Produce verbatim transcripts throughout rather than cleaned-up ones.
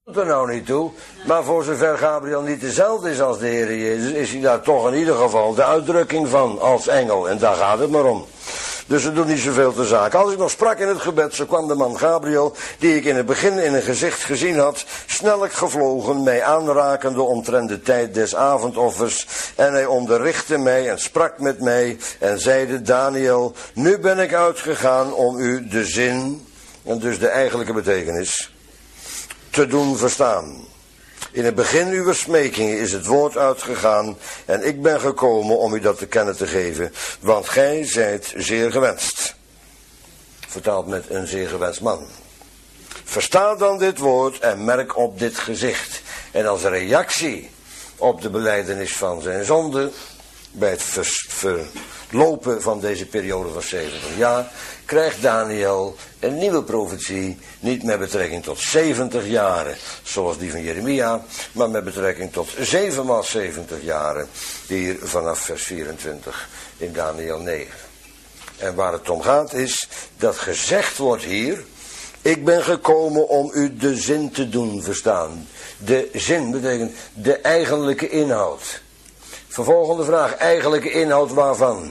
er nou niet toe, maar voor zover Gabriel niet dezelfde is als de Heer Jezus, is hij daar toch in ieder geval de uitdrukking van als engel. En daar gaat het maar om. Dus het doet niet zoveel te zaken. Als ik nog sprak in het gebed, zo kwam de man Gabriel, die ik in het begin in een gezicht gezien had, snellijk gevlogen, mij aanrakende omtrent de tijd des avondoffers. En hij onderrichtte mij en sprak met mij en zeide: Daniel, nu ben ik uitgegaan om u de zin, en dus de eigenlijke betekenis, te doen verstaan. In het begin uw smekingen is het woord uitgegaan en ik ben gekomen om u dat te kennen te geven, want gij zijt zeer gewenst. Vertaald met een zeer gewenst man. Versta dan dit woord en merk op dit gezicht. En als reactie op de belijdenis van zijn zonde, bij het vers, verlopen van deze periode van zeventig jaar, krijgt Daniel een nieuwe profetie, niet met betrekking tot zeventig jaren, zoals die van Jeremia, maar met betrekking tot zevenmaal zeventig jaren, hier vanaf vers vierentwintig in Daniel negen. En waar het om gaat is, dat gezegd wordt hier, ik ben gekomen om u de zin te doen verstaan. De zin betekent de eigenlijke inhoud. Vervolgende vraag, eigenlijke inhoud waarvan?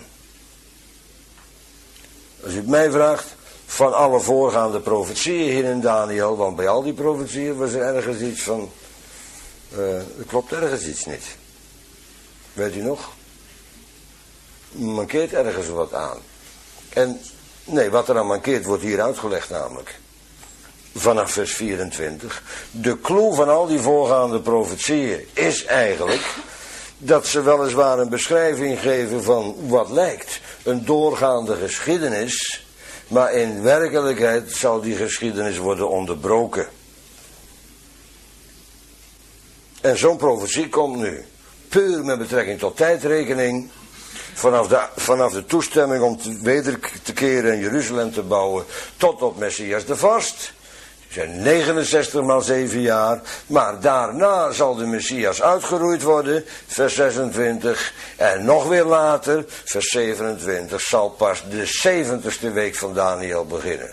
Als u het mij vraagt, van alle voorgaande profetieën hier in Daniel, want bij al die profetieën was er ergens iets van, uh, er klopt ergens iets niet. Weet u nog? Mankeert ergens wat aan. En nee, wat er aan mankeert wordt hier uitgelegd namelijk. Vanaf vers vierentwintig. De clue van al die voorgaande profetieën is eigenlijk dat ze weliswaar een beschrijving geven van wat lijkt een doorgaande geschiedenis, maar in werkelijkheid zal die geschiedenis worden onderbroken. En zo'n profetie komt nu, puur met betrekking tot tijdrekening, vanaf de, vanaf de toestemming om te, weder te keren en Jeruzalem te bouwen, tot op Messias de Vorst. Het zijn negenenzestig maal zeven jaar, maar daarna zal de Messias uitgeroeid worden, vers zesentwintig, en nog weer later, vers zevenentwintig, zal pas de zeventigste week van Daniel beginnen.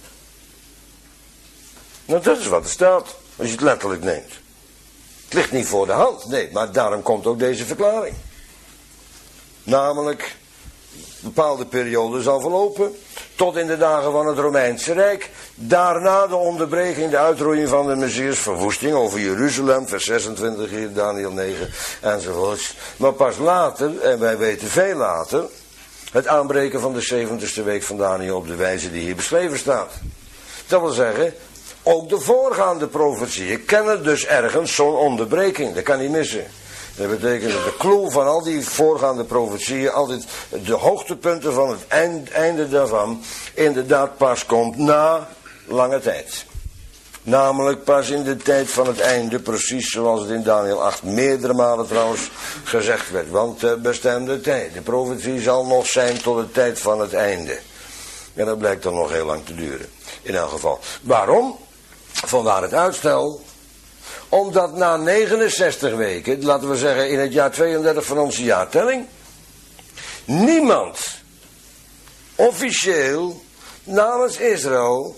Nou, dat is wat er staat, als je het letterlijk neemt. Het ligt niet voor de hand, nee, maar daarom komt ook deze verklaring. Namelijk, een bepaalde periode zal verlopen, tot in de dagen van het Romeinse Rijk. Daarna de onderbreking, de uitroeiing van de Messias, verwoesting over Jeruzalem, vers zesentwintig hier, Daniel negen, enzovoorts. Maar pas later, en wij weten veel later, het aanbreken van de zeventigste week van Daniel op de wijze die hier beschreven staat. Dat wil zeggen, ook de voorgaande profetieën kennen dus ergens zo'n onderbreking, dat kan niet missen. Dat betekent dat de clue van al die voorgaande profetieën, altijd de hoogtepunten van het eind, einde daarvan, inderdaad pas komt na lange tijd. Namelijk pas in de tijd van het einde, precies zoals het in Daniel acht meerdere malen trouwens gezegd werd. Want de bestemde tijd, de profetie zal nog zijn tot de tijd van het einde. En dat blijkt dan nog heel lang te duren, in elk geval. Waarom? Vandaar het uitstel. Omdat na negenenzestig weken, laten we zeggen in het jaar tweeëndertig van onze jaartelling, niemand officieel namens Israël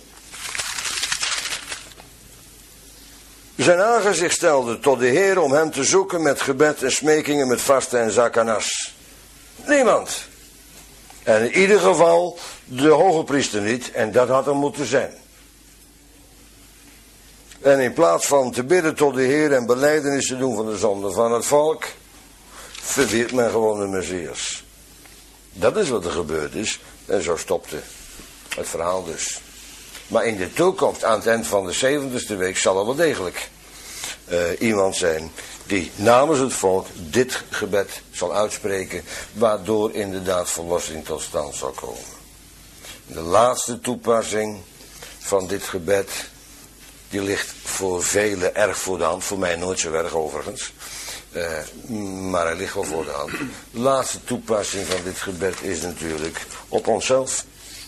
zijn aangezicht stelde tot de Heer om hem te zoeken met gebed en smekingen, met vasten en zakanas. Niemand. En in ieder geval de hoge priester niet, en dat had er moeten zijn. En in plaats van te bidden tot de Heer en belijdenis te doen van de zonde van het volk, verwierp men gewoon de Messias. Dat is wat er gebeurd is. En zo stopte het verhaal dus. Maar in de toekomst, aan het eind van de zeventigste week, zal er wel degelijk uh, iemand zijn die namens het volk dit gebed zal uitspreken, waardoor inderdaad verlossing tot stand zal komen. De laatste toepassing van dit gebed, die ligt voor velen erg voor de hand. Voor mij nooit zo erg overigens. Uh, maar hij ligt wel voor de hand. De laatste toepassing van dit gebed is natuurlijk op onszelf.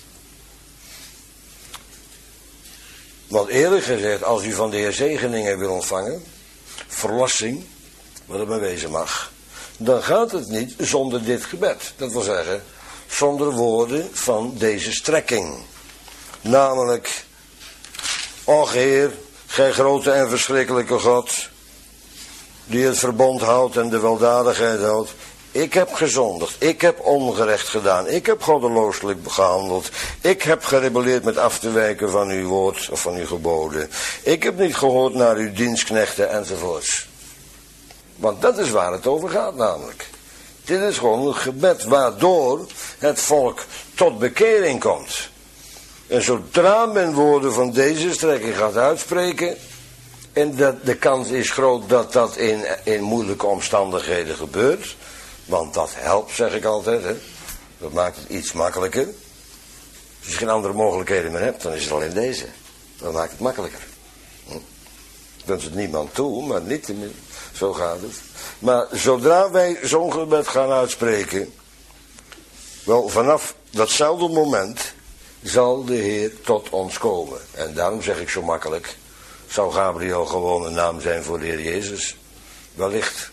Want eerlijk gezegd, als u van de Heer zegeningen wil ontvangen, verlossing, wat er maar wezen mag, dan gaat het niet zonder dit gebed. Dat wil zeggen, zonder woorden van deze strekking. Namelijk, och Heer, gij grote en verschrikkelijke God, die het verbond houdt en de weldadigheid houdt. Ik heb gezondigd, ik heb ongerecht gedaan, ik heb goddelooselijk gehandeld, ik heb gerebelleerd met af te wijken van uw woord of van uw geboden. Ik heb niet gehoord naar uw dienstknechten enzovoorts. Want dat is waar het over gaat namelijk. Dit is gewoon een gebed waardoor het volk tot bekering komt. En zodra men woorden van deze strekking gaat uitspreken, en dat de kans is groot dat dat in, in moeilijke omstandigheden gebeurt, want dat helpt, zeg ik altijd, hè. Dat maakt het iets makkelijker. Als je geen andere mogelijkheden meer hebt, dan is het alleen deze. Dat maakt het makkelijker. Hm? Ik wens het niemand toe, maar niet zo gaat het. Maar zodra wij zo'n gebed gaan uitspreken, wel vanaf datzelfde moment zal de Heer tot ons komen. En daarom zeg ik zo makkelijk, zou Gabriel gewoon een naam zijn voor de Heer Jezus? Wellicht.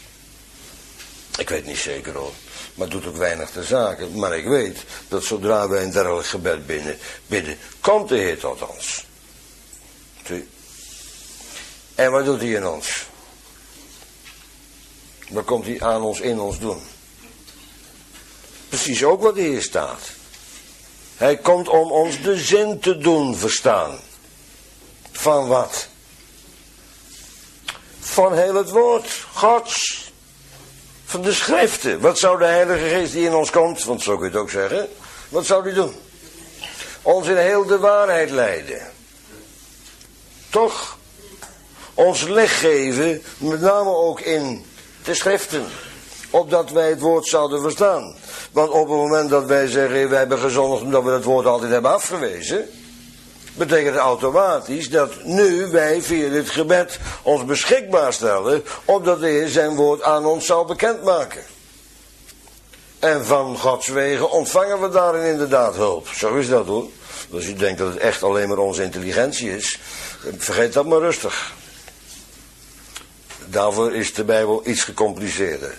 Ik weet niet zeker hoor, maar het doet ook weinig ter zake. Maar ik weet dat zodra wij een dergelijk gebed binnen, bidden, komt de Heer tot ons. Zie. En wat doet hij in ons? Wat komt hij aan ons, in ons doen? Precies ook wat hier staat. Hij komt om ons de zin te doen verstaan. Van wat? Van heel het woord Gods. Van de schriften. Wat zou de Heilige Geest die in ons komt, want zo kun je het ook zeggen, wat zou die doen? Ons in heel de waarheid leiden. Toch? Ons licht geven, met name ook in de schriften. Opdat wij het woord zouden verstaan. Want op het moment dat wij zeggen, wij hebben gezondigd omdat we het woord altijd hebben afgewezen, betekent het automatisch dat nu wij via dit gebed ons beschikbaar stellen, opdat de Heer zijn woord aan ons zou bekendmaken. En van Gods wegen ontvangen we daarin inderdaad hulp. Zo is dat hoor. Als u denkt dat het echt alleen maar onze intelligentie is, vergeet dat maar rustig. Daarvoor is de Bijbel iets gecompliceerder.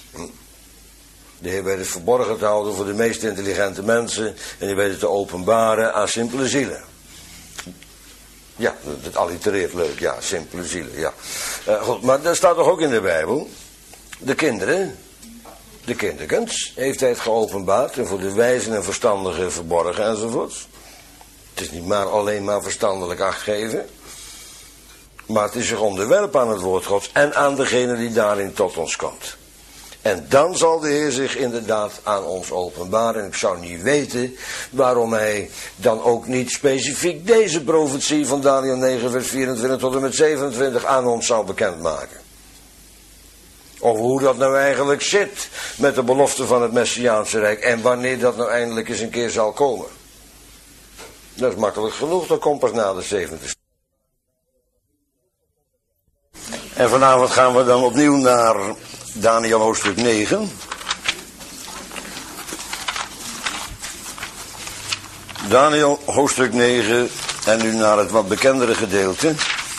De Heer weet het verborgen te houden voor de meest intelligente mensen en die weet het te openbaren aan simpele zielen. Ja, dat allitereert leuk, ja, simpele zielen, ja. Uh, goed, maar dat staat toch ook in de Bijbel? De kinderen, de kinderkens, heeft hij het geopenbaard en voor de wijzen en verstandigen verborgen enzovoorts. Het is niet maar alleen maar verstandelijk acht geven, maar het is zich onderwerpen aan het woord Gods en aan degene die daarin tot ons komt. En dan zal de Heer zich inderdaad aan ons openbaren. En ik zou niet weten waarom hij dan ook niet specifiek deze profetie van Daniel negen vers vierentwintig tot en met zevenentwintig aan ons zou bekendmaken. Of hoe dat nou eigenlijk zit met de belofte van het Messiaanse Rijk en wanneer dat nou eindelijk eens een keer zal komen. Dat is makkelijk genoeg, dat komt pas na de zevende. En vanavond gaan we dan opnieuw naar Daniel hoofdstuk negen. Daniel hoofdstuk negen en nu naar het wat bekendere gedeelte.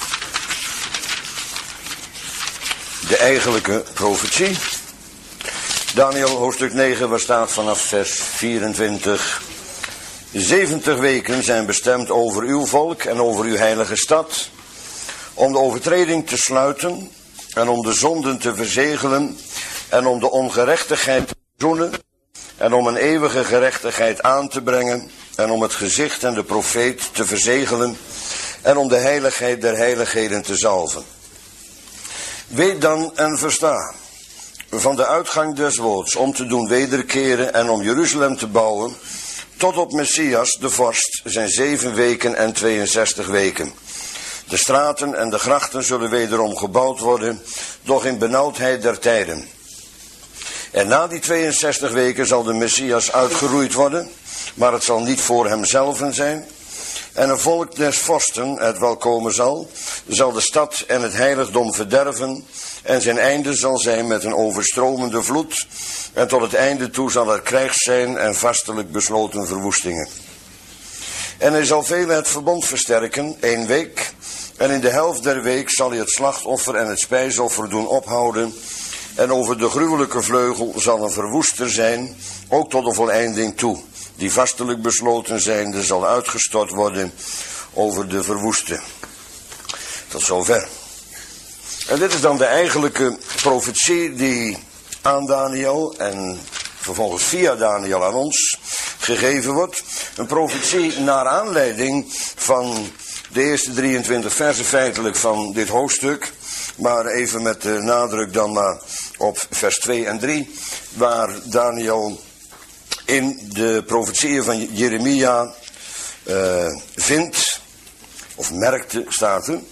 De eigenlijke profetie. Daniel hoofdstuk negen, waar staat vanaf vers vierentwintig. zeventig weken zijn bestemd over uw volk en over uw heilige stad, om de overtreding te sluiten en om de zonden te verzegelen en om de ongerechtigheid te verzoenen en om een eeuwige gerechtigheid aan te brengen en om het gezicht en de profeet te verzegelen en om de heiligheid der heiligheden te zalven. Weet dan en versta, van de uitgang des woords om te doen wederkeren en om Jeruzalem te bouwen, tot op Messias de vorst zijn zeven weken en tweeënzestig weken. De straten en de grachten zullen wederom gebouwd worden, doch in benauwdheid der tijden. En na die tweeënzestig weken zal de Messias uitgeroeid worden, maar het zal niet voor hemzelven zijn. En een volk des vorsten, het wel komen zal, zal de stad en het heiligdom verderven, en zijn einde zal zijn met een overstromende vloed, en tot het einde toe zal er krijgs zijn en vastelijk besloten verwoestingen. En hij zal velen het verbond versterken, één week, en in de helft der week zal hij het slachtoffer en het spijsoffer doen ophouden, en over de gruwelijke vleugel zal een verwoester zijn, ook tot de voleinding toe, die vastelijk besloten zijnde zal uitgestort worden over de verwoeste. Tot zover. En dit is dan de eigenlijke profetie die aan Daniel en vervolgens via Daniel aan ons gegeven wordt. Een profetie naar aanleiding van de eerste drieëntwintig versen feitelijk van dit hoofdstuk. Maar even met de nadruk dan maar op vers twee en drie. Waar Daniel in de profetieën van Jeremia uh, vindt, of merkte, staat er,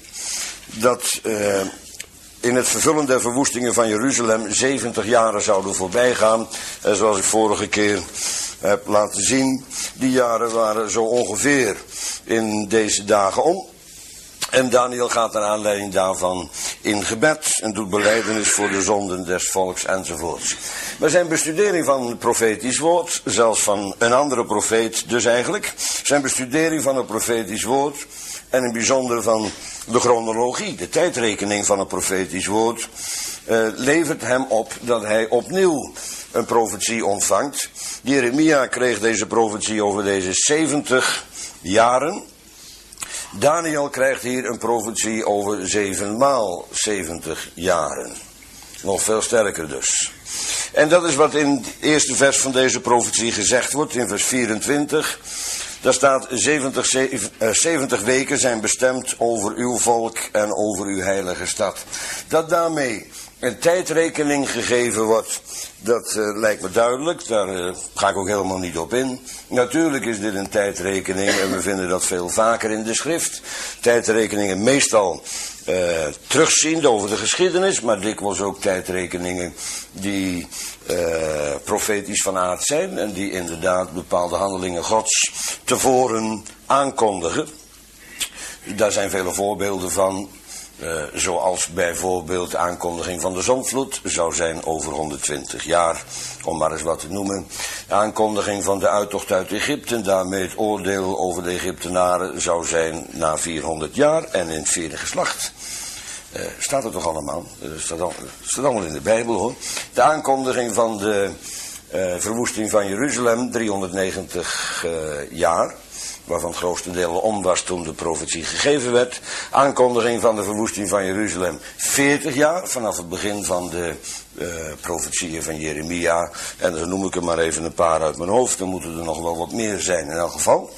dat uh, in het vervullen der verwoestingen van Jeruzalem zeventig jaren zouden voorbij gaan. En zoals ik vorige keer heb laten zien, die jaren waren zo ongeveer in deze dagen om. En Daniel gaat naar aanleiding daarvan in gebed en doet belijdenis voor de zonden des volks enzovoorts. Maar zijn bestudering van het profetisch woord, zelfs van een andere profeet dus eigenlijk, zijn bestudering van het profetisch woord en in bijzonder van de chronologie, de tijdrekening van het profetisch woord, uh, levert hem op dat hij opnieuw een profetie ontvangt. Jeremia kreeg deze profetie over deze zeventig jaren. Daniel krijgt hier een profetie over zevenmaal zeventig jaren. Nog veel sterker dus. En dat is wat in het eerste vers van deze profetie gezegd wordt, in vers vierentwintig. Daar staat, zeventig, zeventig weken zijn bestemd over uw volk en over uw heilige stad. Dat daarmee een tijdrekening gegeven wordt, dat uh, lijkt me duidelijk. Daar uh, ga ik ook helemaal niet op in. Natuurlijk is dit een tijdrekening en we vinden dat veel vaker in de schrift. Tijdrekeningen meestal uh, terugziend over de geschiedenis, maar dikwijls ook tijdrekeningen die uh, profetisch van aard zijn en die inderdaad bepaalde handelingen Gods tevoren aankondigen. Daar zijn vele voorbeelden van. Uh, zoals bijvoorbeeld de aankondiging van de zondvloed zou zijn over honderdtwintig jaar, om maar eens wat te noemen. De aankondiging van de uittocht uit Egypte, daarmee het oordeel over de Egyptenaren zou zijn na vierhonderd jaar en in het vierde geslacht. Uh, staat er toch allemaal? Uh, staat, al, staat allemaal in de Bijbel hoor. De aankondiging van de uh, verwoesting van Jeruzalem, driehonderdnegentig uh, jaar. Waarvan het grootste deel om was toen de profetie gegeven werd. Aankondiging van de verwoesting van Jeruzalem, veertig jaar, vanaf het begin van de uh, profetieën van Jeremia. En dan noem ik er maar even een paar uit mijn hoofd, dan moeten er nog wel wat meer zijn in elk geval.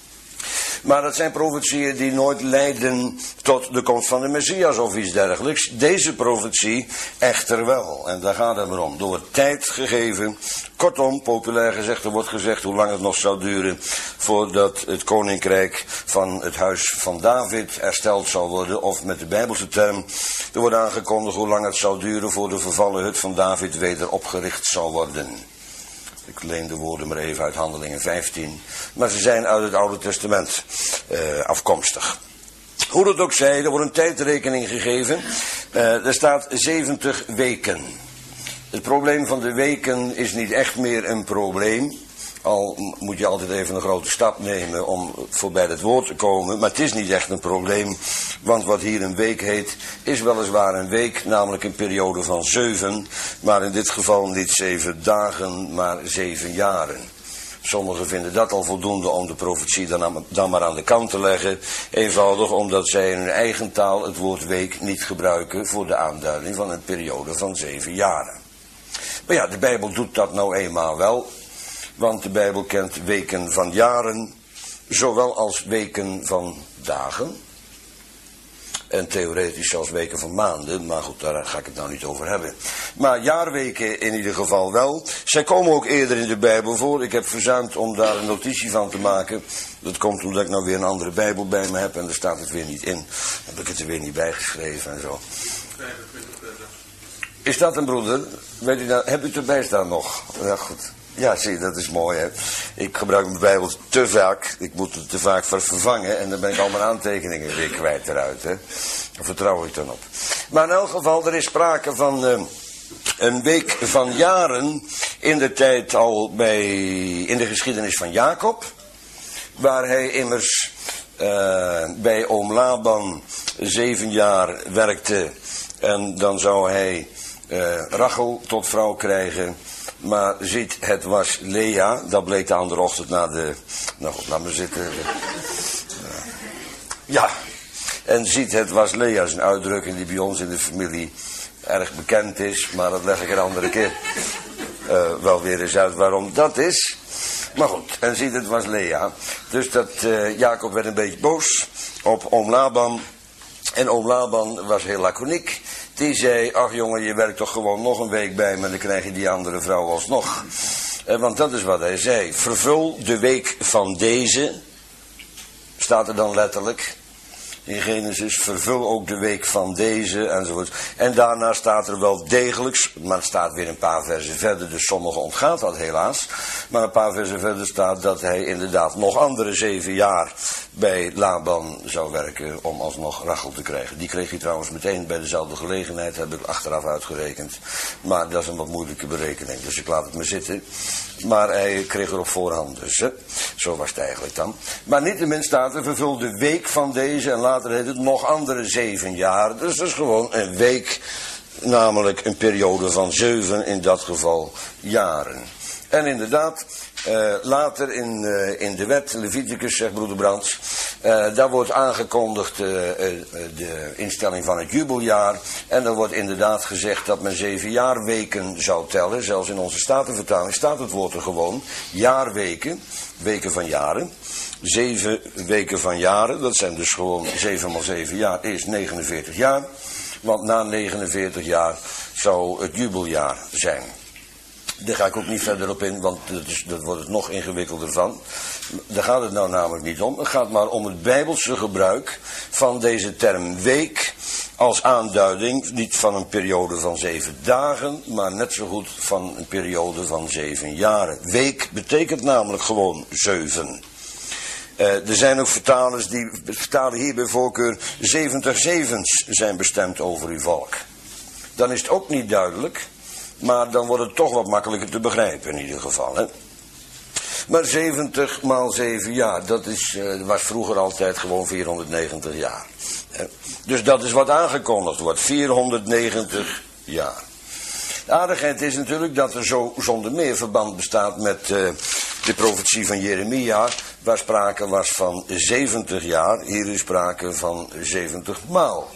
Maar dat zijn profetieën die nooit leiden tot de komst van de Messias of iets dergelijks. Deze profetie echter wel. En daar gaat het maar om. Door tijd gegeven. Kortom, populair gezegd, er wordt gezegd hoe lang het nog zou duren voordat het koninkrijk van het huis van David hersteld zal worden. Of met de Bijbelse term, er wordt aangekondigd hoe lang het zou duren voor de vervallen hut van David weder opgericht zal worden. Ik leen de woorden maar even uit Handelingen vijftien. Maar ze zijn uit het Oude Testament uh, afkomstig. Hoe dat ook zij, er wordt een tijdrekening gegeven. Uh, er staat zeventig weken. Het probleem van de weken is niet echt meer een probleem. Al moet je altijd even een grote stap nemen om voorbij het woord te komen. Maar het is niet echt een probleem. Want wat hier een week heet, is weliswaar een week. Namelijk een periode van zeven. Maar in dit geval niet zeven dagen, maar zeven jaren. Sommigen vinden dat al voldoende om de profetie dan, dan maar aan de kant te leggen. Eenvoudig omdat zij in hun eigen taal het woord week niet gebruiken voor de aanduiding van een periode van zeven jaren. Maar ja, de Bijbel doet dat nou eenmaal wel. Want de Bijbel kent weken van jaren, zowel als weken van dagen. En theoretisch zelfs weken van maanden, maar goed, daar ga ik het nou niet over hebben. Maar jaarweken in ieder geval wel. Zij komen ook eerder in de Bijbel voor. Ik heb verzuimd om daar een notitie van te maken. Dat komt omdat ik nou weer een andere Bijbel bij me heb en daar staat het weer niet in. Dan heb ik het er weer niet bij geschreven en zo. Is dat een broeder? Weet u nou, heb u het erbij staan nog? Ja, goed. Ja, zie je, dat is mooi, hè. Ik gebruik mijn Bijbel te vaak. Ik moet het te vaak vervangen. En dan ben ik al mijn aantekeningen weer kwijt eruit, hè. Daar vertrouw ik dan op. Maar in elk geval, er is sprake van uh, een week van jaren in de tijd al bij, in de geschiedenis van Jacob. Waar hij immers uh, bij oom Laban zeven jaar werkte. En dan zou hij uh, Rachel tot vrouw krijgen. Maar ziet, het was Lea. Dat bleek de andere ochtend na de... Nou goed, laat me zitten. Ja. En ziet het was Lea, is een uitdrukking die bij ons in de familie erg bekend is. Maar dat leg ik een andere keer uh, wel weer eens uit waarom dat is. Maar goed, en ziet het was Lea. Dus dat uh, Jacob werd een beetje boos op oom Laban. En oom Laban was heel laconiek. Die zei, ach jongen, je werkt toch gewoon nog een week bij me, dan krijg je die andere vrouw alsnog. Uh, want dat is wat hij zei. Vervul de week van deze, staat er dan letterlijk in Genesis, vervul ook de week van deze, enzovoort. En daarna staat er wel degelijk, maar het staat weer een paar versen verder, dus sommigen ontgaat dat helaas. Maar een paar versen verder staat dat hij inderdaad nog andere zeven jaar bij Laban zou werken om alsnog Rachel te krijgen. Die kreeg hij trouwens meteen bij dezelfde gelegenheid, heb ik achteraf uitgerekend. Maar dat is een wat moeilijke berekening, dus ik laat het maar zitten. Maar hij kreeg er op voorhand dus, hè. Zo was het eigenlijk dan. Maar niettemin staat er, vervul de week van deze, en later heet het nog andere zeven jaar. Dus dat is gewoon een week, namelijk een periode van zeven, in dat geval jaren. En inderdaad, uh, later in, uh, in de wet, Leviticus, zegt broeder Brands, uh, daar wordt aangekondigd uh, uh, de instelling van het jubeljaar. En er wordt inderdaad gezegd dat men zeven jaarweken zou tellen. Zelfs in onze Statenvertaling staat het woord er gewoon. Jaarweken, weken van jaren. Zeven weken van jaren, dat zijn dus gewoon zeven maal zeven jaar, is negenenveertig jaar. Want na negenenveertig jaar zou het jubeljaar zijn. Daar ga ik ook niet verder op in, want dat, is, dat wordt het nog ingewikkelder van. Daar gaat het nou namelijk niet om. Het gaat maar om het bijbelse gebruik van deze term week als aanduiding, niet van een periode van zeven dagen, maar net zo goed van een periode van zeven jaren. Week betekent namelijk gewoon zeven. Uh, er zijn ook vertalers die vertalen hier bij voorkeur zeventig zevens zijn bestemd over uw volk. Dan is het ook niet duidelijk, maar dan wordt het toch wat makkelijker te begrijpen in ieder geval. Hè? Maar zeventig maal zeven jaar, dat is, uh, was vroeger altijd gewoon vierhonderdnegentig jaar. Hè? Dus dat is wat aangekondigd wordt, vierhonderdnegentig jaar. De aardigheid is natuurlijk dat er zo zonder meer verband bestaat met uh, de profetie van Jeremia, waar sprake was van zeventig jaar. Hier is sprake van zeventig maal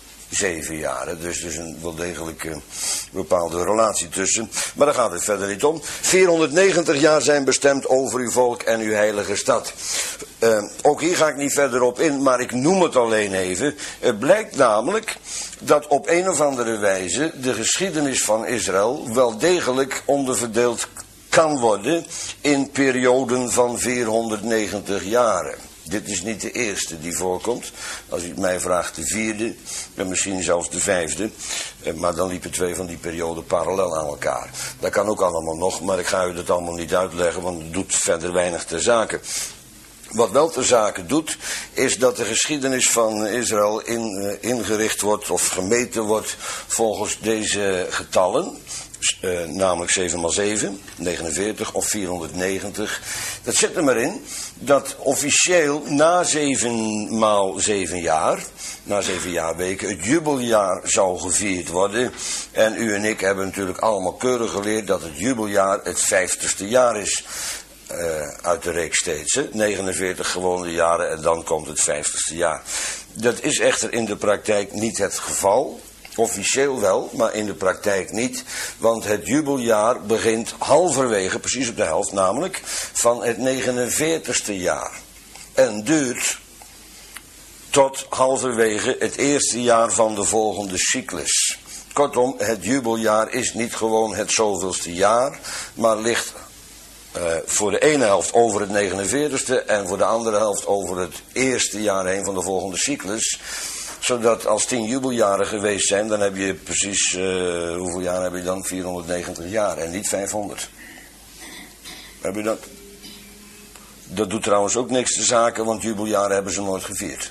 zeven jaar. Dus er is een wel degelijk uh, bepaalde relatie tussen. Maar daar gaat het verder niet om. vierhonderdnegentig jaar zijn bestemd over uw volk en uw heilige stad. Uh, ook hier ga ik niet verder op in, maar ik noem het alleen even. Het blijkt namelijk dat op een of andere wijze de geschiedenis van Israël wel degelijk onderverdeeld kan worden in perioden van vierhonderdnegentig jaren. Dit is niet de eerste die voorkomt. Als u het mij vraagt, de vierde en misschien zelfs de vijfde. Maar dan liepen twee van die perioden parallel aan elkaar. Dat kan ook allemaal nog, maar ik ga u dat allemaal niet uitleggen, want het doet verder weinig ter zake. Wat wel ter zake doet, is dat de geschiedenis van Israël in, uh, ingericht wordt of gemeten wordt volgens deze getallen. Uh, namelijk zeven maal zeven, negenenveertig of vierhonderdnegentig. Dat zit er maar in dat officieel na zeven maal zeven jaar, na zeven jaarweken, het jubeljaar zou gevierd worden. En u en ik hebben natuurlijk allemaal keurig geleerd dat het jubeljaar het vijftigste jaar is. Uh, uit de reeks steeds, hè? negenenveertig gewone jaren en dan komt het vijftigste jaar. Dat is echter in de praktijk niet het geval. Officieel wel, maar in de praktijk niet. Want het jubeljaar begint halverwege, precies op de helft namelijk, van het negenenveertigste jaar. En duurt tot halverwege het eerste jaar van de volgende cyclus. Kortom, het jubeljaar is niet gewoon het zoveelste jaar, maar ligt Uh, voor de ene helft over het negenenveertigste en voor de andere helft over het eerste jaar heen van de volgende cyclus. Zodat als tien jubeljaren geweest zijn, dan heb je precies, uh, hoeveel jaar heb je dan? vierhonderdnegentig jaar en niet vijfhonderd. Heb je dat? Dat doet trouwens ook niks te zaken, want jubeljaren hebben ze nooit gevierd.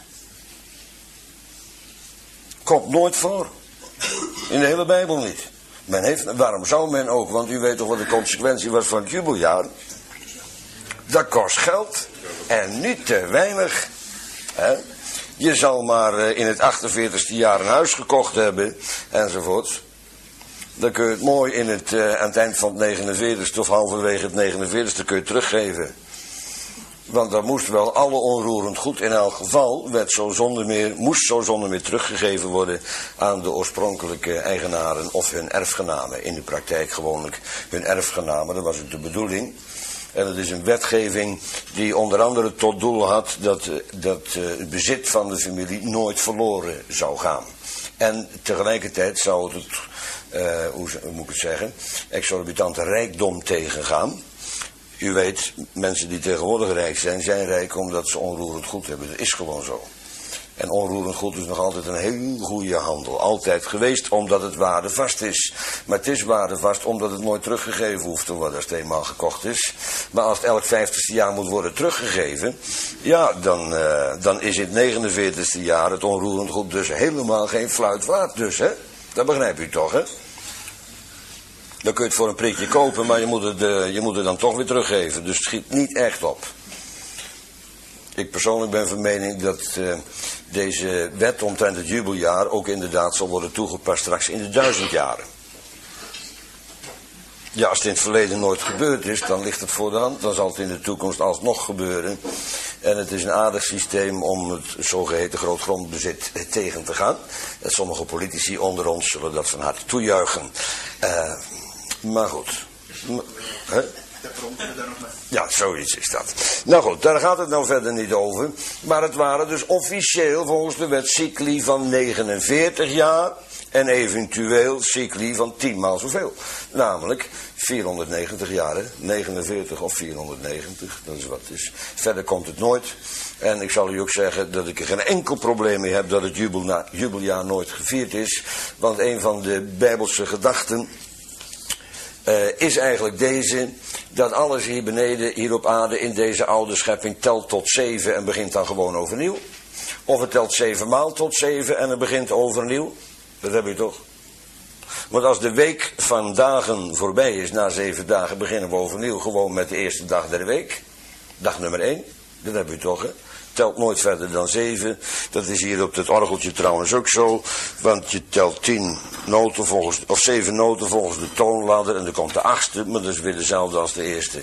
Komt nooit voor. In de hele Bijbel niet. Men heeft, waarom zou men ook, want u weet toch wat de consequentie was van het jubeljaar? Dat kost geld en niet te weinig. Hè? Je zal maar in het achtenveertigste jaar een huis gekocht hebben enzovoort. Dan kun je het mooi in het, uh, aan het eind van het negenenveertigste of halverwege het negenenveertigste kun je teruggeven. Want dat moest wel alle onroerend goed in elk geval, werd zo zonder meer, moest zo zonder meer teruggegeven worden aan de oorspronkelijke eigenaren of hun erfgenamen. In de praktijk gewoonlijk hun erfgenamen, dat was ook de bedoeling. En het is een wetgeving die onder andere tot doel had dat, dat het bezit van de familie nooit verloren zou gaan. En tegelijkertijd zou het, uh, hoe moet ik het zeggen, exorbitante rijkdom tegengaan. U weet, mensen die tegenwoordig rijk zijn, zijn rijk omdat ze onroerend goed hebben. Dat is gewoon zo. En onroerend goed is nog altijd een heel goede handel. Altijd geweest, omdat het waardevast is. Maar het is waardevast omdat het nooit teruggegeven hoeft te worden als het eenmaal gekocht is. Maar als het elk vijftigste jaar moet worden teruggegeven, ja, dan, uh, dan is in het negenenveertigste jaar het onroerend goed dus helemaal geen fluit waard dus, hè? Dat begrijpt u toch, hè? Dan kun je het voor een prikje kopen, maar je moet het, uh, je moet het dan toch weer teruggeven. Dus het schiet niet echt op. Ik persoonlijk ben van mening dat uh, deze wet omtrent het jubeljaar ook inderdaad zal worden toegepast straks in de duizendjaren. Ja, als het in het verleden nooit gebeurd is, dan ligt het voor de hand. Dan zal het in de toekomst alsnog gebeuren. En het is een aardig systeem om het zogeheten grootgrondbezit tegen te gaan. En sommige politici onder ons zullen dat van harte toejuichen. Uh, maar goed. Huh? Ja, zoiets is dat. Nou goed, daar gaat het nou verder niet over. Maar het waren dus officieel volgens de wet cycli van negenenveertig jaar. En eventueel cycli van tien maal zoveel. Namelijk vierhonderdnegentig jaar, hè? negenenveertig of vierhonderdnegentig, dat is wat het is. Verder komt het nooit. En ik zal u ook zeggen dat ik er geen enkel probleem mee heb dat het jubelna- jubeljaar nooit gevierd is. Want een van de bijbelse gedachten uh, is eigenlijk deze, dat alles hier beneden, hier op aarde, in deze oude schepping telt tot zeven en begint dan gewoon overnieuw. Of het telt zeven maal tot zeven en het begint overnieuw. Dat heb je toch? Want als de week van dagen voorbij is, na zeven dagen, beginnen we overnieuw gewoon met de eerste dag der week. Dag nummer één. Dat heb je toch, hè? Telt nooit verder dan zeven. Dat is hier op het orgeltje trouwens ook zo. Want je telt tien noten volgens, of zeven noten volgens de toonladder. En dan komt de achtste, maar dat is weer dezelfde als de eerste.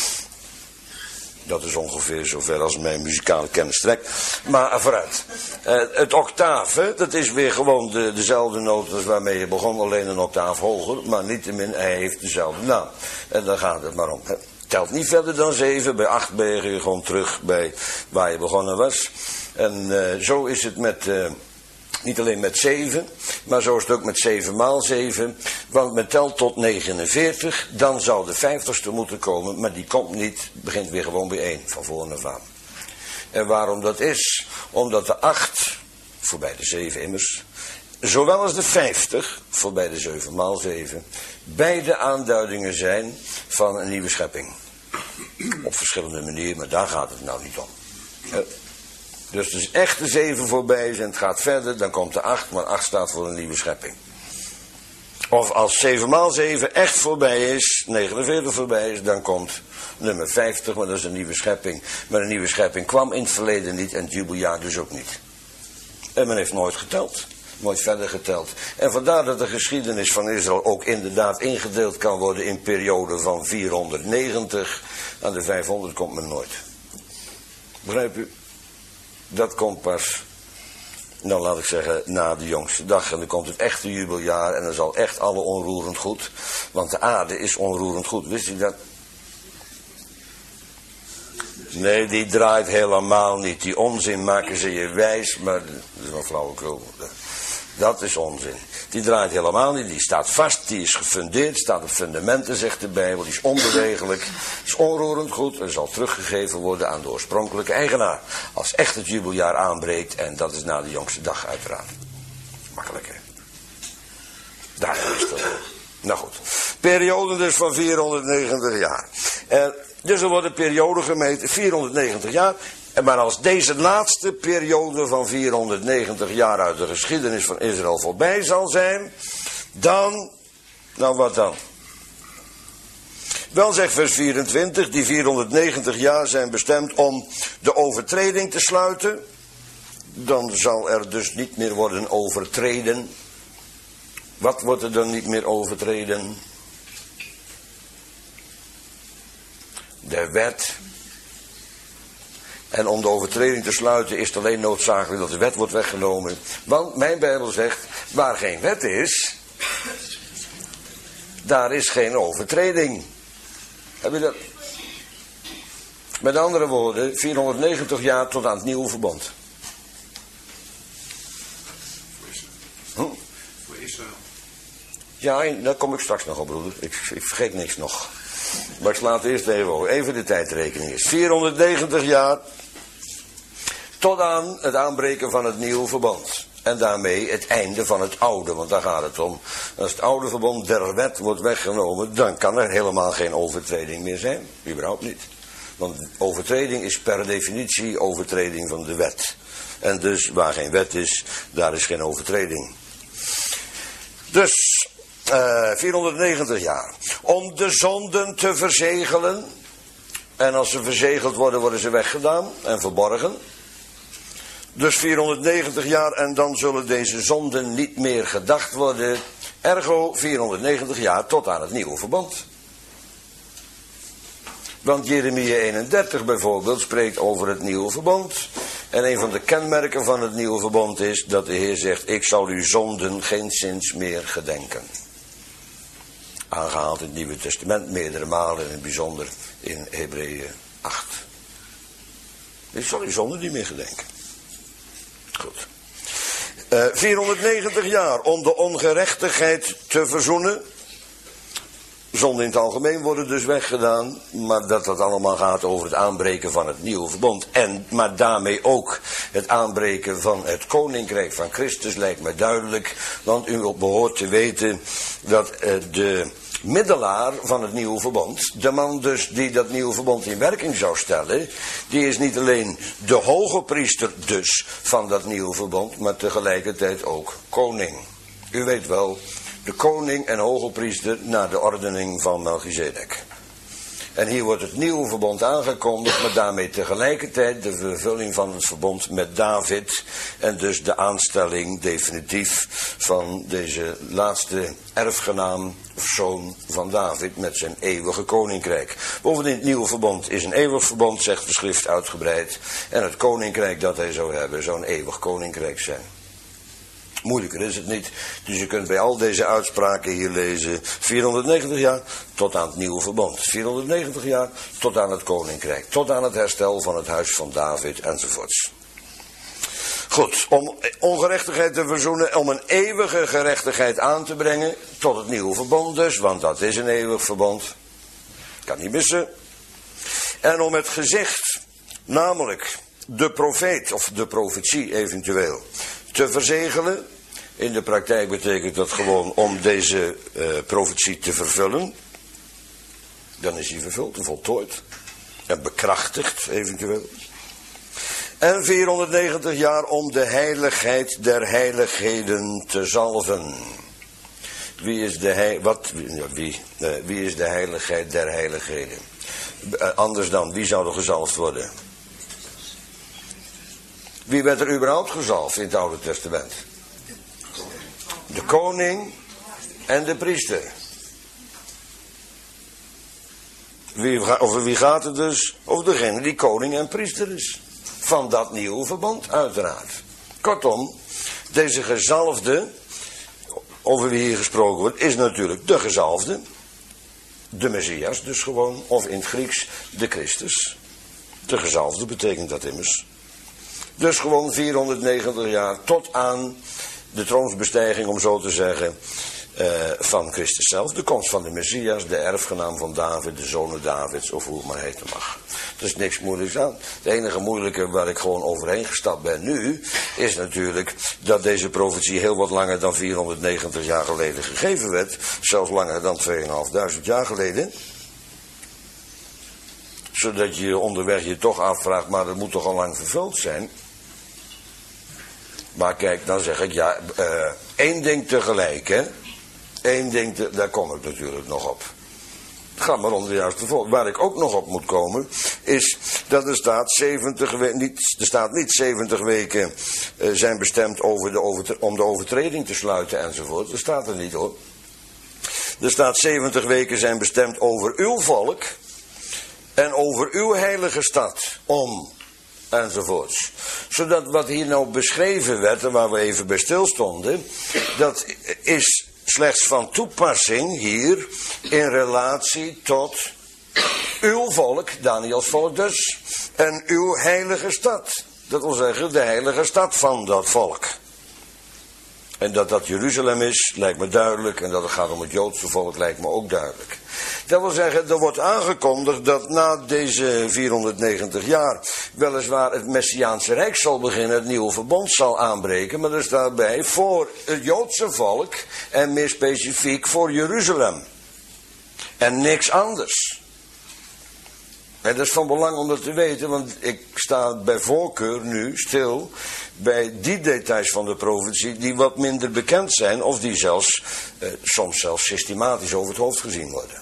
Dat is ongeveer zover als mijn muzikale kennis strekt. Maar vooruit. Uh, het octaaf, hè, dat is weer gewoon de, dezelfde noot als waarmee je begon. Alleen een octaaf hoger. Maar niettemin, hij heeft dezelfde naam. En dan gaat het maar om. Hè. Telt niet verder dan zeven. Bij acht ben je gewoon terug bij waar je begonnen was. En uh, zo is het met... Uh, Niet alleen met zeven, maar zo is het ook met zeven maal zeven. Want men telt tot negenenveertig, dan zou de vijftigste moeten komen. Maar die komt niet, begint weer gewoon bij één, van voren af aan. En waarom dat is? Omdat de acht, voorbij de zeven immers, zowel als de vijftig, voorbij de zeven maal zeven, beide aanduidingen zijn van een nieuwe schepping. Op verschillende manieren, maar daar gaat het nou niet om. Uh, Dus dus echt de zeven voorbij is en het gaat verder, dan komt de acht, maar acht staat voor een nieuwe schepping. Of als zeven maal zeven echt voorbij is, negenenveertig voorbij is, dan komt nummer vijftig, maar dat is een nieuwe schepping. Maar een nieuwe schepping kwam in het verleden niet en het jubeljaar dus ook niet. En men heeft nooit geteld, nooit verder geteld. En vandaar dat de geschiedenis van Israël ook inderdaad ingedeeld kan worden in perioden van vierhonderdnegentig. Aan de vijfhonderd komt men nooit. Begrijp u? Dat komt pas, nou laat ik zeggen, na de jongste dag. En dan komt het echte jubeljaar en dan zal echt alle onroerend goed. Want de aarde is onroerend goed, wist u dat? Nee, die draait helemaal niet. Die onzin maken ze je wijs, maar dat is wel flauwekul. Dat is onzin. Die draait helemaal niet, die staat vast, die is gefundeerd, staat op fundamenten, zegt de Bijbel, die is onbewegelijk, is onroerend goed en zal teruggegeven worden aan de oorspronkelijke eigenaar. Als echt het jubeljaar aanbreekt en dat is na de jongste dag uiteraard. Makkelijk, hè? Daar is het. Nou goed, periode dus van vierhonderdnegentig jaar. En dus er wordt een periode gemeten, vierhonderdnegentig jaar. Maar als deze laatste periode van vierhonderdnegentig jaar uit de geschiedenis van Israël voorbij zal zijn, dan, nou wat dan? Wel zegt vers vierentwintig, die vierhonderdnegentig jaar zijn bestemd om de overtreding te sluiten. Dan zal er dus niet meer worden overtreden. Wat wordt er dan niet meer overtreden? De wet. En om de overtreding te sluiten is het alleen noodzakelijk dat de wet wordt weggenomen. Want mijn Bijbel zegt, waar geen wet is, daar is geen overtreding. Heb je dat? Met andere woorden, vierhonderdnegentig jaar tot aan het nieuwe verbond. Hm? Voor Israël. Ja, daar kom ik straks nog op, broeder. Ik, ik vergeet niks nog. Maar ik sla het eerst even over. Even de tijdrekening is. vierhonderdnegentig jaar tot aan het aanbreken van het nieuwe verbond. En daarmee het einde van het oude, want daar gaat het om. Als het oude verbond der wet wordt weggenomen, dan kan er helemaal geen overtreding meer zijn. Überhaupt niet. Want overtreding is per definitie overtreding van de wet. En dus waar geen wet is, daar is geen overtreding. Dus uh, vierhonderdnegentig jaar. Om de zonden te verzegelen. En als ze verzegeld worden, worden ze weggedaan en verborgen. Dus vierhonderdnegentig jaar en dan zullen deze zonden niet meer gedacht worden. Ergo vierhonderdnegentig jaar tot aan het nieuwe verbond. Want Jeremia eenendertig bijvoorbeeld spreekt over het nieuwe verbond. En een van de kenmerken van het nieuwe verbond is dat de Heer zegt, ik zal uw zonden geenszins meer gedenken. Aangehaald in het Nieuwe Testament, meerdere malen, in het bijzonder in Hebreeën acht. Ik zal uw zonden niet meer gedenken. Goed. Uh, vierhonderdnegentig jaar om de ongerechtigheid te verzoenen. Zonden in het algemeen worden dus weggedaan, maar dat dat allemaal gaat over het aanbreken van het nieuwe verbond. En, maar daarmee ook het aanbreken van het koninkrijk van Christus lijkt mij duidelijk. Want u behoort te weten dat uh, de middelaar van het nieuwe verbond, de man dus die dat nieuwe verbond in werking zou stellen, die is niet alleen de hoge priester dus van dat nieuwe verbond, maar tegelijkertijd ook koning. U weet wel, de koning en hoge priester naar de ordening van Melchizedek. En hier wordt het nieuwe verbond aangekondigd, maar daarmee tegelijkertijd de vervulling van het verbond met David. En dus de aanstelling definitief van deze laatste erfgenaam, zoon van David, met zijn eeuwige koninkrijk. Bovendien, het nieuwe verbond is een eeuwig verbond, zegt de schrift uitgebreid. En het koninkrijk dat hij zou hebben, zou een eeuwig koninkrijk zijn. Moeilijker is het niet. Dus je kunt bij al deze uitspraken hier lezen, vierhonderdnegentig jaar tot aan het nieuwe verbond. vierhonderdnegentig jaar tot aan het koninkrijk. Tot aan het herstel van het huis van David enzovoorts. Goed, om ongerechtigheid te verzoenen, om een eeuwige gerechtigheid aan te brengen, tot het nieuwe verbond dus, want dat is een eeuwig verbond. Kan niet missen. En om het gezegd, namelijk de profeet, of de profetie eventueel, te verzegelen. In de praktijk betekent dat gewoon om deze uh, profetie te vervullen. Dan is hij vervuld en voltooid. En bekrachtigd eventueel. En vierhonderdnegentig jaar om de heiligheid der heiligheden te zalven. Wie is de, hei, wat, wie, uh, wie is de heiligheid der heiligheden? Uh, anders dan, wie zou er gezalfd worden? Wie werd er überhaupt gezalfd in het Oude Testament? De koning en de priester. Wie, over wie gaat het dus? Over degene die koning en priester is. Van dat nieuwe verbond, uiteraard. Kortom, deze gezalfde, over wie hier gesproken wordt, is natuurlijk de gezalfde. De Messias dus gewoon, of in het Grieks de Christus. De gezalfde betekent dat immers. Dus gewoon vierhonderdnegentig jaar tot aan de troonsbestijging, om zo te zeggen, uh, van Christus zelf. De komst van de Messias, de erfgenaam van David, de zonen Davids, of hoe het maar heten mag. Er is niks moeilijks aan. Het enige moeilijke waar ik gewoon overheen gestapt ben nu, is natuurlijk dat deze profetie heel wat langer dan vierhonderdnegentig jaar geleden gegeven werd. Zelfs langer dan tweeënhalfduizend jaar geleden. Zodat je onderweg je toch afvraagt, maar dat moet toch al lang vervuld zijn. Maar kijk, dan zeg ik, ja, uh, één ding tegelijk, hè. Eén ding, te, daar kom ik natuurlijk nog op. Ga maar om de juiste volgorde. Waar ik ook nog op moet komen, is dat er staat zeventig weken, niet, er staat niet zeventig weken uh, zijn bestemd over de over, om de overtreding te sluiten enzovoort. Dat staat er niet hoor. Er staat zeventig weken zijn bestemd over uw volk en over uw heilige stad om enzovoorts. Zodat wat hier nou beschreven werd, en waar we even bij stilstonden, dat is slechts van toepassing hier in relatie tot uw volk, Daniels volk dus, en uw heilige stad. Dat wil zeggen, de heilige stad van dat volk. En dat dat Jeruzalem is, lijkt me duidelijk. En dat het gaat om het Joodse volk, lijkt me ook duidelijk. Dat wil zeggen, er wordt aangekondigd dat na deze vierhonderdnegentig jaar weliswaar het Messiaanse Rijk zal beginnen, het nieuwe verbond zal aanbreken. Maar er staat bij voor het Joodse volk en meer specifiek voor Jeruzalem. En niks anders. En dat is van belang om dat te weten, want ik sta bij voorkeur nu stil bij die details van de profetie die wat minder bekend zijn of die zelfs, eh, soms zelfs systematisch over het hoofd gezien worden.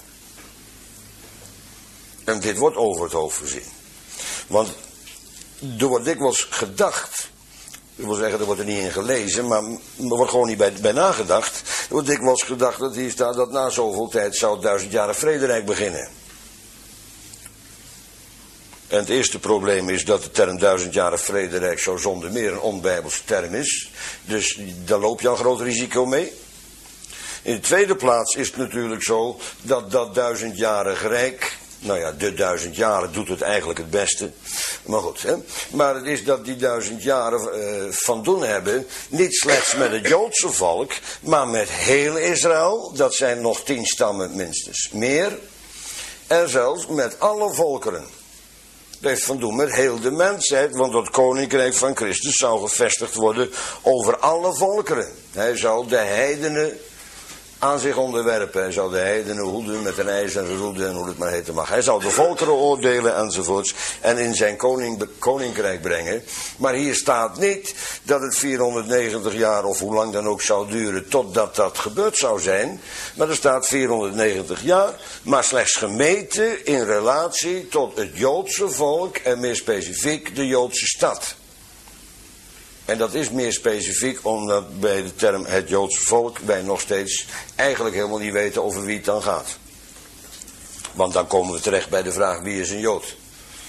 En dit wordt over het hoofd gezien. Want er wordt dikwijls gedacht, ik wil zeggen, er wordt er niet in gelezen, maar er wordt gewoon niet bij, bij nagedacht. Er wordt dikwijls gedacht dat hier staat dat na zoveel tijd zou het duizendjarig vrederijk beginnen. En het eerste probleem is dat de term duizendjarig vrederijk zo zonder meer een onbijbelse term is. Dus daar loop je al een groot risico mee. In de tweede plaats is het natuurlijk zo dat dat duizendjarig rijk, nou ja, de duizend jaren doet het eigenlijk het beste. Maar goed, hè. Maar het is dat die duizend jaren uh, van doen hebben, niet slechts met het Joodse volk, maar met heel Israël. Dat zijn nog tien stammen minstens meer. En zelfs met alle volkeren. Dat heeft van doen met heel de mensheid, want het koninkrijk van Christus zou gevestigd worden over alle volkeren. Hij zou de heidenen aan zich onderwerpen. Hij zou de heidenen hoeden met een ijzeren roede en hoe het maar heten mag. Hij zou de volkeren oordelen enzovoorts en in zijn koning, koninkrijk brengen. Maar hier staat niet dat het vierhonderdnegentig jaar of hoe lang dan ook zou duren totdat dat gebeurd zou zijn. Maar er staat vierhonderdnegentig jaar, maar slechts gemeten in relatie tot het Joodse volk en meer specifiek de Joodse stad. En dat is meer specifiek omdat bij de term het Joodse volk wij nog steeds eigenlijk helemaal niet weten over wie het dan gaat. Want dan komen we terecht bij de vraag wie is een Jood.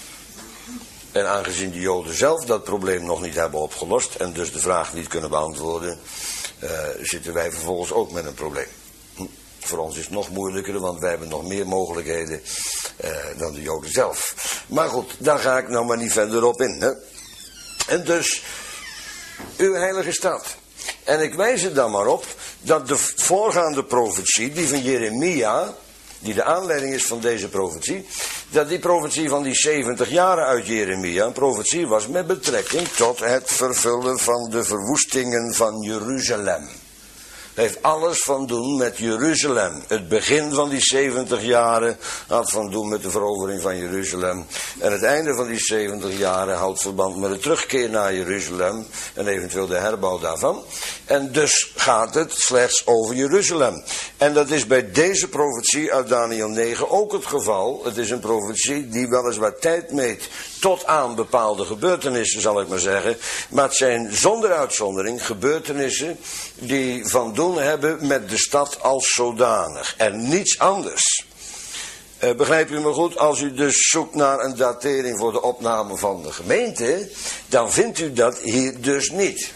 En aangezien de Joden zelf dat probleem nog niet hebben opgelost en dus de vraag niet kunnen beantwoorden, uh, zitten wij vervolgens ook met een probleem. Hm. Voor ons is het nog moeilijker, want wij hebben nog meer mogelijkheden uh, dan de Joden zelf. Maar goed, daar ga ik nou maar niet verder op in. Hè? En dus uw heilige stad. En ik wijs er dan maar op dat de voorgaande profetie, die van Jeremia, die de aanleiding is van deze profetie, dat die profetie van die zeventig jaren uit Jeremia een profetie was met betrekking tot het vervullen van de verwoestingen van Jeruzalem. Het heeft alles van doen met Jeruzalem. Het begin van die zeventig jaren had van doen met de verovering van Jeruzalem. En het einde van die zeventig jaren houdt verband met de terugkeer naar Jeruzalem en eventueel de herbouw daarvan. En dus gaat het slechts over Jeruzalem. En dat is bij deze profetie uit Daniel negen ook het geval. Het is een profetie die weliswaar tijd meet tot aan bepaalde gebeurtenissen, zal ik maar zeggen. Maar het zijn zonder uitzondering gebeurtenissen die van doen hebben met de stad als zodanig. En niets anders. Uh, begrijp u me goed? Als u dus zoekt naar een datering voor de opname van de gemeente, dan vindt u dat hier dus niet.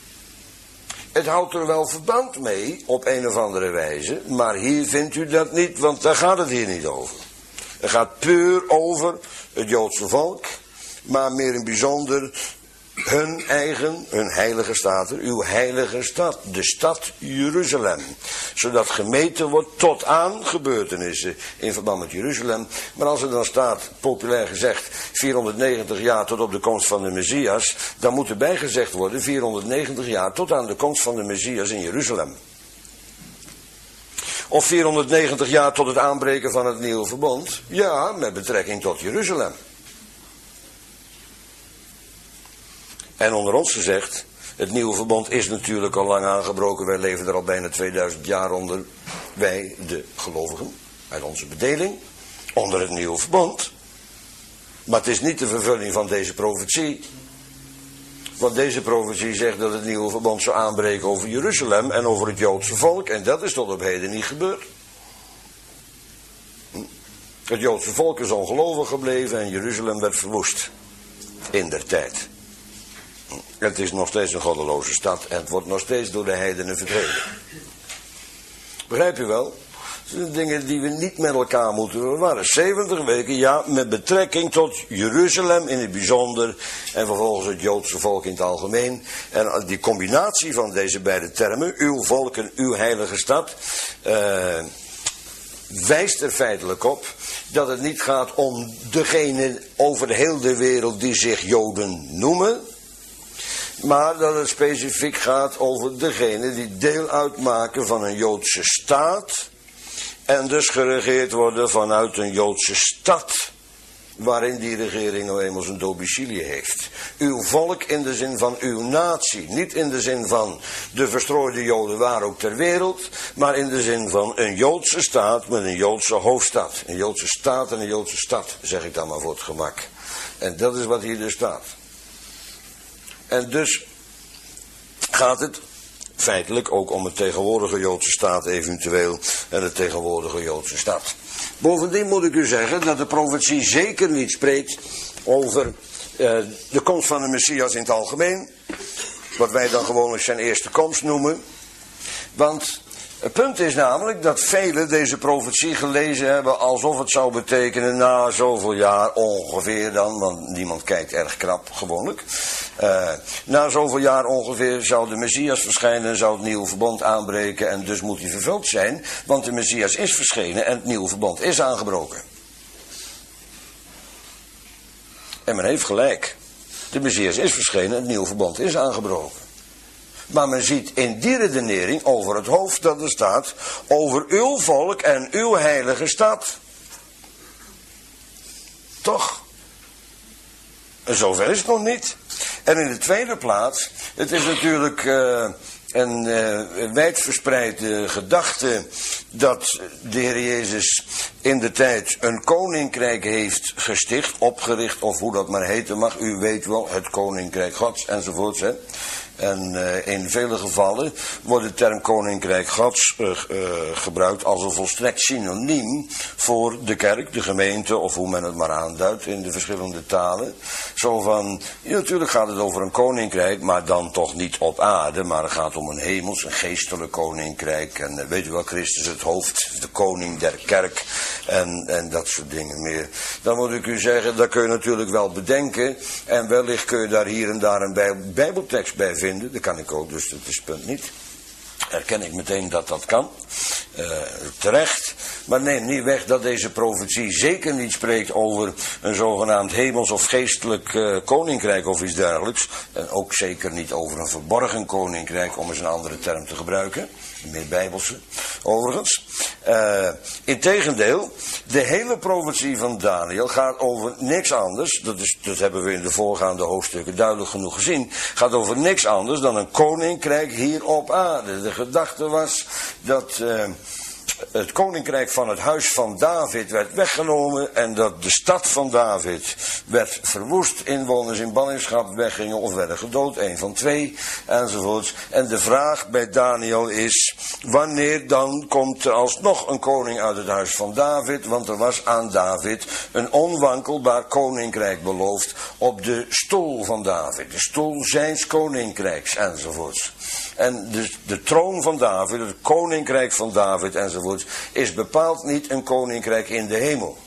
Het houdt er wel verband mee, op een of andere wijze, maar hier vindt u dat niet, want daar gaat het hier niet over. Het gaat puur over het Joodse volk, maar meer in bijzonder hun eigen, hun heilige staat, uw heilige stad, de stad Jeruzalem. Zodat gemeten wordt tot aan gebeurtenissen in verband met Jeruzalem. Maar als er dan staat, populair gezegd, vierhonderdnegentig jaar tot op de komst van de Messias, dan moet erbij gezegd worden vierhonderdnegentig jaar tot aan de komst van de Messias in Jeruzalem. Of vierhonderdnegentig jaar tot het aanbreken van het nieuwe verbond. Ja, met betrekking tot Jeruzalem. En onder ons gezegd, het nieuwe verbond is natuurlijk al lang aangebroken. Wij leven er al bijna tweeduizend jaar onder. Wij, de gelovigen, uit onze bedeling, onder het nieuwe verbond. Maar het is niet de vervulling van deze profetie. Want deze profetie zegt dat het nieuwe verbond zou aanbreken over Jeruzalem en over het Joodse volk. En dat is tot op heden niet gebeurd. Het Joodse volk is ongelovig gebleven en Jeruzalem werd verwoest. in der tijd. Het is nog steeds een goddeloze stad en het wordt nog steeds door de heidenen verdreven. Begrijp je wel? Dat zijn dingen die we niet met elkaar moeten bewaren. zeventig weken, ja, met betrekking tot Jeruzalem in het bijzonder en vervolgens het Joodse volk in het algemeen. En die combinatie van deze beide termen, uw volk en uw heilige stad, uh, wijst er feitelijk op dat het niet gaat om degenen over heel de wereld die zich Joden noemen, maar dat het specifiek gaat over degenen die deel uitmaken van een Joodse staat en dus geregeerd worden vanuit een Joodse stad, waarin die regering nou eenmaal zijn domicilie heeft. Uw volk in de zin van uw natie, niet in de zin van de verstrooide Joden waar ook ter wereld, maar in de zin van een Joodse staat met een Joodse hoofdstad. Een Joodse staat en een Joodse stad, zeg ik dan maar voor het gemak. En dat is wat hier dus staat. En dus gaat het feitelijk ook om het tegenwoordige Joodse staat eventueel en de tegenwoordige Joodse stad. Bovendien moet ik u zeggen dat de profetie zeker niet spreekt over uh, de komst van de Messias in het algemeen. Wat wij dan gewoonlijk zijn eerste komst noemen. Want het punt is namelijk dat velen deze profetie gelezen hebben alsof het zou betekenen na zoveel jaar ongeveer dan, want niemand kijkt erg krap gewoonlijk. Uh, na zoveel jaar ongeveer zou de Messias verschijnen en zou het nieuwe verbond aanbreken en dus moet hij vervuld zijn, want de Messias is verschenen en het nieuwe verbond is aangebroken. En men heeft gelijk. De Messias is verschenen en het nieuwe verbond is aangebroken. Maar men ziet in die redenering over het hoofd dat er staat over uw volk en uw heilige stad. Toch? En zover is het nog niet. En in de tweede plaats, het is natuurlijk uh, een uh, wijdverspreide gedachte dat de Heer Jezus in de tijd een koninkrijk heeft gesticht, opgericht of hoe dat maar heten mag. U weet wel, het koninkrijk Gods enzovoorts. Hè. En uh, in vele gevallen wordt de term koninkrijk Gods uh, uh, gebruikt als een volstrekt synoniem voor de kerk, de gemeente of hoe men het maar aanduidt in de verschillende talen. Zo van, ja, natuurlijk gaat het over een koninkrijk, maar dan toch niet op aarde, maar het gaat om een hemels, een geestelijk koninkrijk. En uh, weet u wel, Christus het hoofd, de koning der kerk en, en dat soort dingen meer. Dan moet ik u zeggen, dat kun je natuurlijk wel bedenken en wellicht kun je daar hier en daar een bij, bijbeltekst bij vinden. Dat kan ik ook, dus dat is het punt niet. Erken ik meteen dat dat kan. Uh, terecht. Maar neem niet weg dat deze profetie zeker niet spreekt over een zogenaamd hemels of geestelijk uh, koninkrijk of iets dergelijks. En ook zeker niet over een verborgen koninkrijk, om eens een andere term te gebruiken. Meer bijbelse, overigens. Uh, integendeel, de hele profetie van Daniel gaat over niks anders, dat, is, dat hebben we in de voorgaande hoofdstukken duidelijk genoeg gezien, gaat over niks anders dan een koninkrijk hier op aarde. De gedachte was dat uh, het koninkrijk van het huis van David werd weggenomen en dat de stad van David werd verwoest, inwoners in ballingschap weggingen of werden gedood, een van twee, enzovoorts. En de vraag bij Daniel is, wanneer dan komt er alsnog een koning uit het huis van David, want er was aan David een onwankelbaar koninkrijk beloofd op de stoel van David, de stoel zijns koninkrijks, enzovoorts. En de, de troon van David, het koninkrijk van David, enzovoorts, is bepaald niet een koninkrijk in de hemel.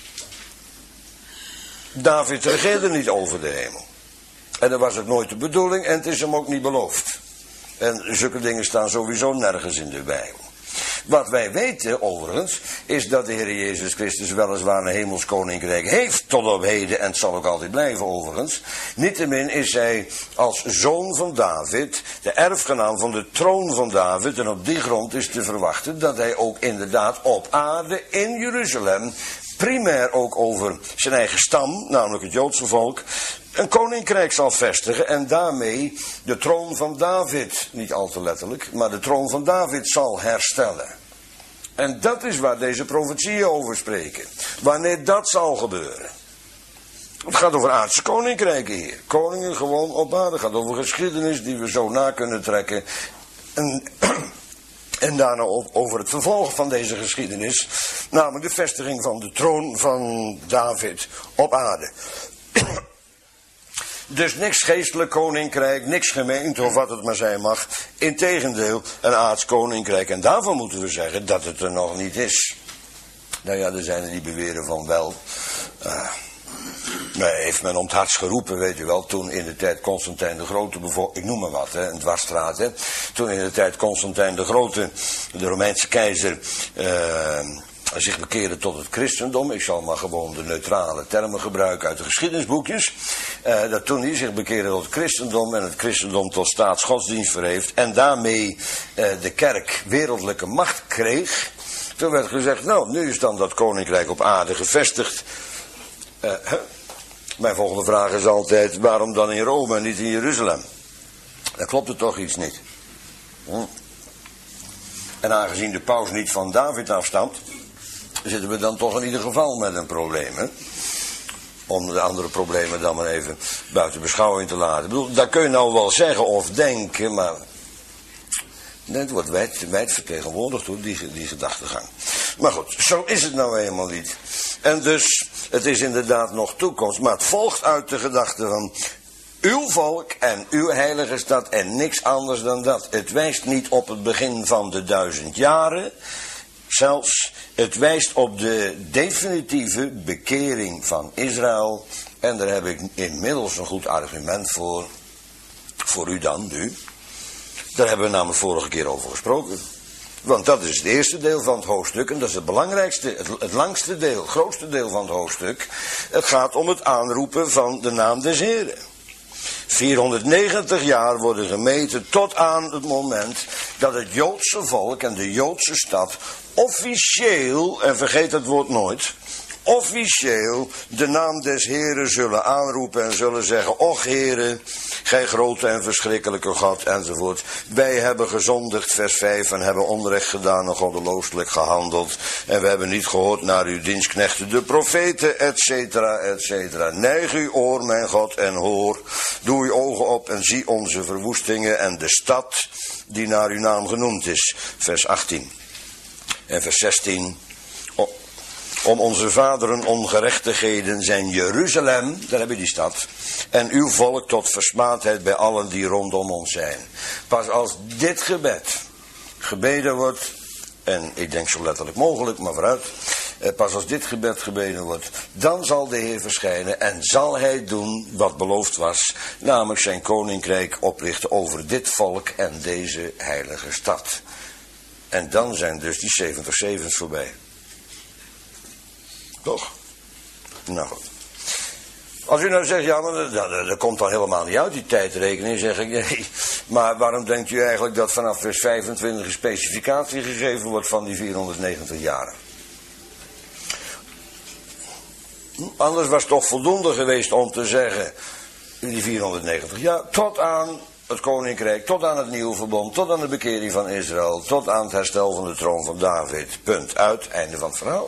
David regeerde niet over de hemel. En dat was ook nooit de bedoeling en het is hem ook niet beloofd. En zulke dingen staan sowieso nergens in de Bijbel. Wat wij weten overigens, is dat de Heer Jezus Christus weliswaar een hemels koninkrijk heeft tot op heden en het zal ook altijd blijven overigens. Niettemin is hij als zoon van David, de erfgenaam van de troon van David, en op die grond is te verwachten dat hij ook inderdaad op aarde in Jeruzalem, primair ook over zijn eigen stam, namelijk het Joodse volk, een koninkrijk zal vestigen en daarmee de troon van David, niet al te letterlijk, maar de troon van David zal herstellen. En dat is waar deze profetieën over spreken. Wanneer dat zal gebeuren. Het gaat over aardse koninkrijken hier. Koningen gewoon op aarde. Het gaat over geschiedenis die we zo na kunnen trekken. En, en daarna over het vervolg van deze geschiedenis. Namelijk de vestiging van de troon van David op aarde. Dus niks geestelijk koninkrijk, niks gemeente of wat het maar zijn mag. Integendeel, een aards koninkrijk. En daarvan moeten we zeggen dat het er nog niet is. Nou ja, er zijn er die beweren van wel. Uh, nee, heeft men om het hardst geroepen, weet u wel. Toen in de tijd Constantijn de Grote, ik noem maar wat, hè, een dwarsstraat. Hè. Toen in de tijd Constantijn de Grote, de Romeinse keizer... Uh, zich bekeerde tot het christendom. Ik zal maar gewoon de neutrale termen gebruiken uit de geschiedenisboekjes. Uh, dat toen hij zich bekeerde tot het christendom en het christendom tot staatsgodsdienst verheeft en daarmee uh, de kerk wereldlijke macht kreeg. Toen werd gezegd, nou, nu is dan dat koninkrijk op aarde gevestigd. Uh, huh? Mijn volgende vraag is altijd, waarom dan in Rome en niet in Jeruzalem? Daar klopt er toch iets niet. Hm. En aangezien de paus niet van David afstamt, zitten we dan toch in ieder geval met een probleem, hè? Om de andere problemen dan maar even buiten beschouwing te laten. Ik bedoel, dat kun je nou wel zeggen of denken, maar het wordt wijd, wijd vertegenwoordigd door die, die gedachtegang. Maar goed, zo is het nou helemaal niet. En dus, het is inderdaad nog toekomst, maar het volgt uit de gedachte van uw volk en uw heilige stad en niks anders dan dat. Het wijst niet op het begin van de duizend jaren. Zelfs, het wijst op de definitieve bekering van Israël. En daar heb ik inmiddels een goed argument voor. Voor u dan, nu. Daar hebben we namelijk vorige keer over gesproken. Want dat is het eerste deel van het hoofdstuk. En dat is het belangrijkste, het, het langste deel, het grootste deel van het hoofdstuk. Het gaat om het aanroepen van de naam des Heren. vierhonderdnegentig jaar worden gemeten tot aan het moment dat het Joodse volk en de Joodse stad officieel, en vergeet het woord nooit, officieel de naam des Heren zullen aanroepen en zullen zeggen, och Heren, gij grote en verschrikkelijke God, enzovoort. Wij hebben gezondigd, vers vijf, en hebben onrecht gedaan en goddelooselijk gehandeld. En we hebben niet gehoord naar uw dienstknechten, de profeten, et cetera, et cetera. Neig uw oor, mijn God, en hoor. Doe uw ogen op en zie onze verwoestingen en de stad die naar uw naam genoemd is. Vers achttien. En vers zestien. Om onze vaderen ongerechtigheden zijn Jeruzalem, daar heb je die stad, en uw volk tot versmaadheid bij allen die rondom ons zijn. Pas als dit gebed gebeden wordt, en ik denk zo letterlijk mogelijk, maar vooruit, pas als dit gebed gebeden wordt, dan zal de Heer verschijnen en zal hij doen wat beloofd was, namelijk zijn koninkrijk oprichten over dit volk en deze heilige stad. En dan zijn dus die zeventig zevens voorbij. Toch? Nou goed. Als u nou zegt, ja, maar dat, dat, dat komt dan helemaal niet uit, die tijdrekening, zeg ik, nee. Maar waarom denkt u eigenlijk dat vanaf vers vijfentwintig een specificatie gegeven wordt van die vierhonderdnegentig jaren? Anders was het toch voldoende geweest om te zeggen, die vierhonderdnegentig jaar, tot aan het koninkrijk, tot aan het nieuwe verbond, tot aan de bekering van Israël, tot aan het herstel van de troon van David. Punt. Uit. Einde van het verhaal.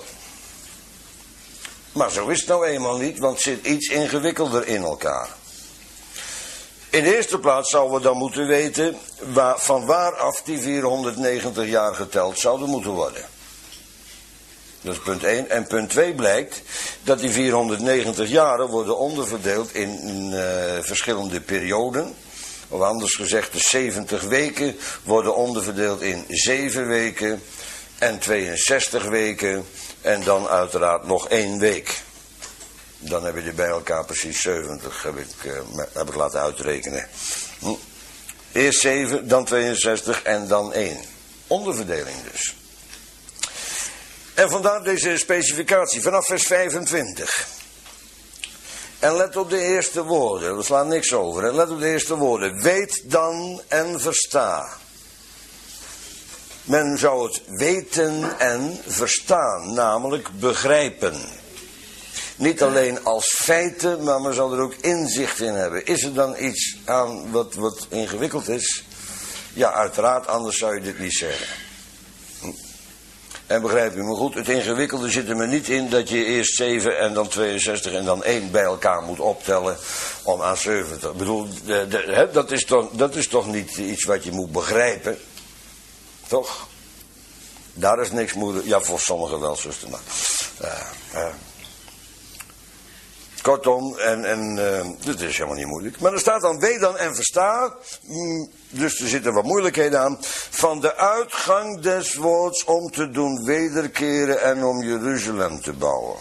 Maar zo is het nou eenmaal niet, want het zit iets ingewikkelder in elkaar. In de eerste plaats zouden we dan moeten weten waar, van waaraf die vierhonderdnegentig jaar geteld zouden moeten worden. Dat is punt één. En punt twee blijkt dat die vierhonderdnegentig jaren worden onderverdeeld in, in uh, verschillende perioden. Of anders gezegd, de zeventig weken worden onderverdeeld in zeven weken en tweeënzestig weken. En dan uiteraard nog één week. Dan heb je er bij elkaar precies zeventig, heb ik, uh, heb ik laten uitrekenen. Hm. Eerst zeven, dan tweeënzestig en dan één. Onderverdeling dus. En vandaar deze specificatie vanaf vers vijfentwintig. En let op de eerste woorden, we slaan niks over. Hè? Let op de eerste woorden. Weet dan en versta. Men zou het weten en verstaan, namelijk begrijpen. Niet alleen als feiten, maar men zal er ook inzicht in hebben. Is er dan iets aan wat, wat ingewikkeld is? Ja, uiteraard, anders zou je dit niet zeggen. En begrijp u me goed, het ingewikkelde zit er me niet in dat je eerst zeven en dan tweeënzestig en dan één bij elkaar moet optellen om aan zeventig. Ik bedoel, de, de, he, dat, is toch, dat is toch niet iets wat je moet begrijpen? Toch? Daar is niks moeilijk. Ja, voor sommigen wel, zuster. Maar, uh, uh. Kortom, en, en uh, dat is helemaal niet moeilijk. Maar er staat dan, weet dan en versta, mm, dus er zitten wat moeilijkheden aan, van de uitgang des woords om te doen wederkeren en om Jeruzalem te bouwen.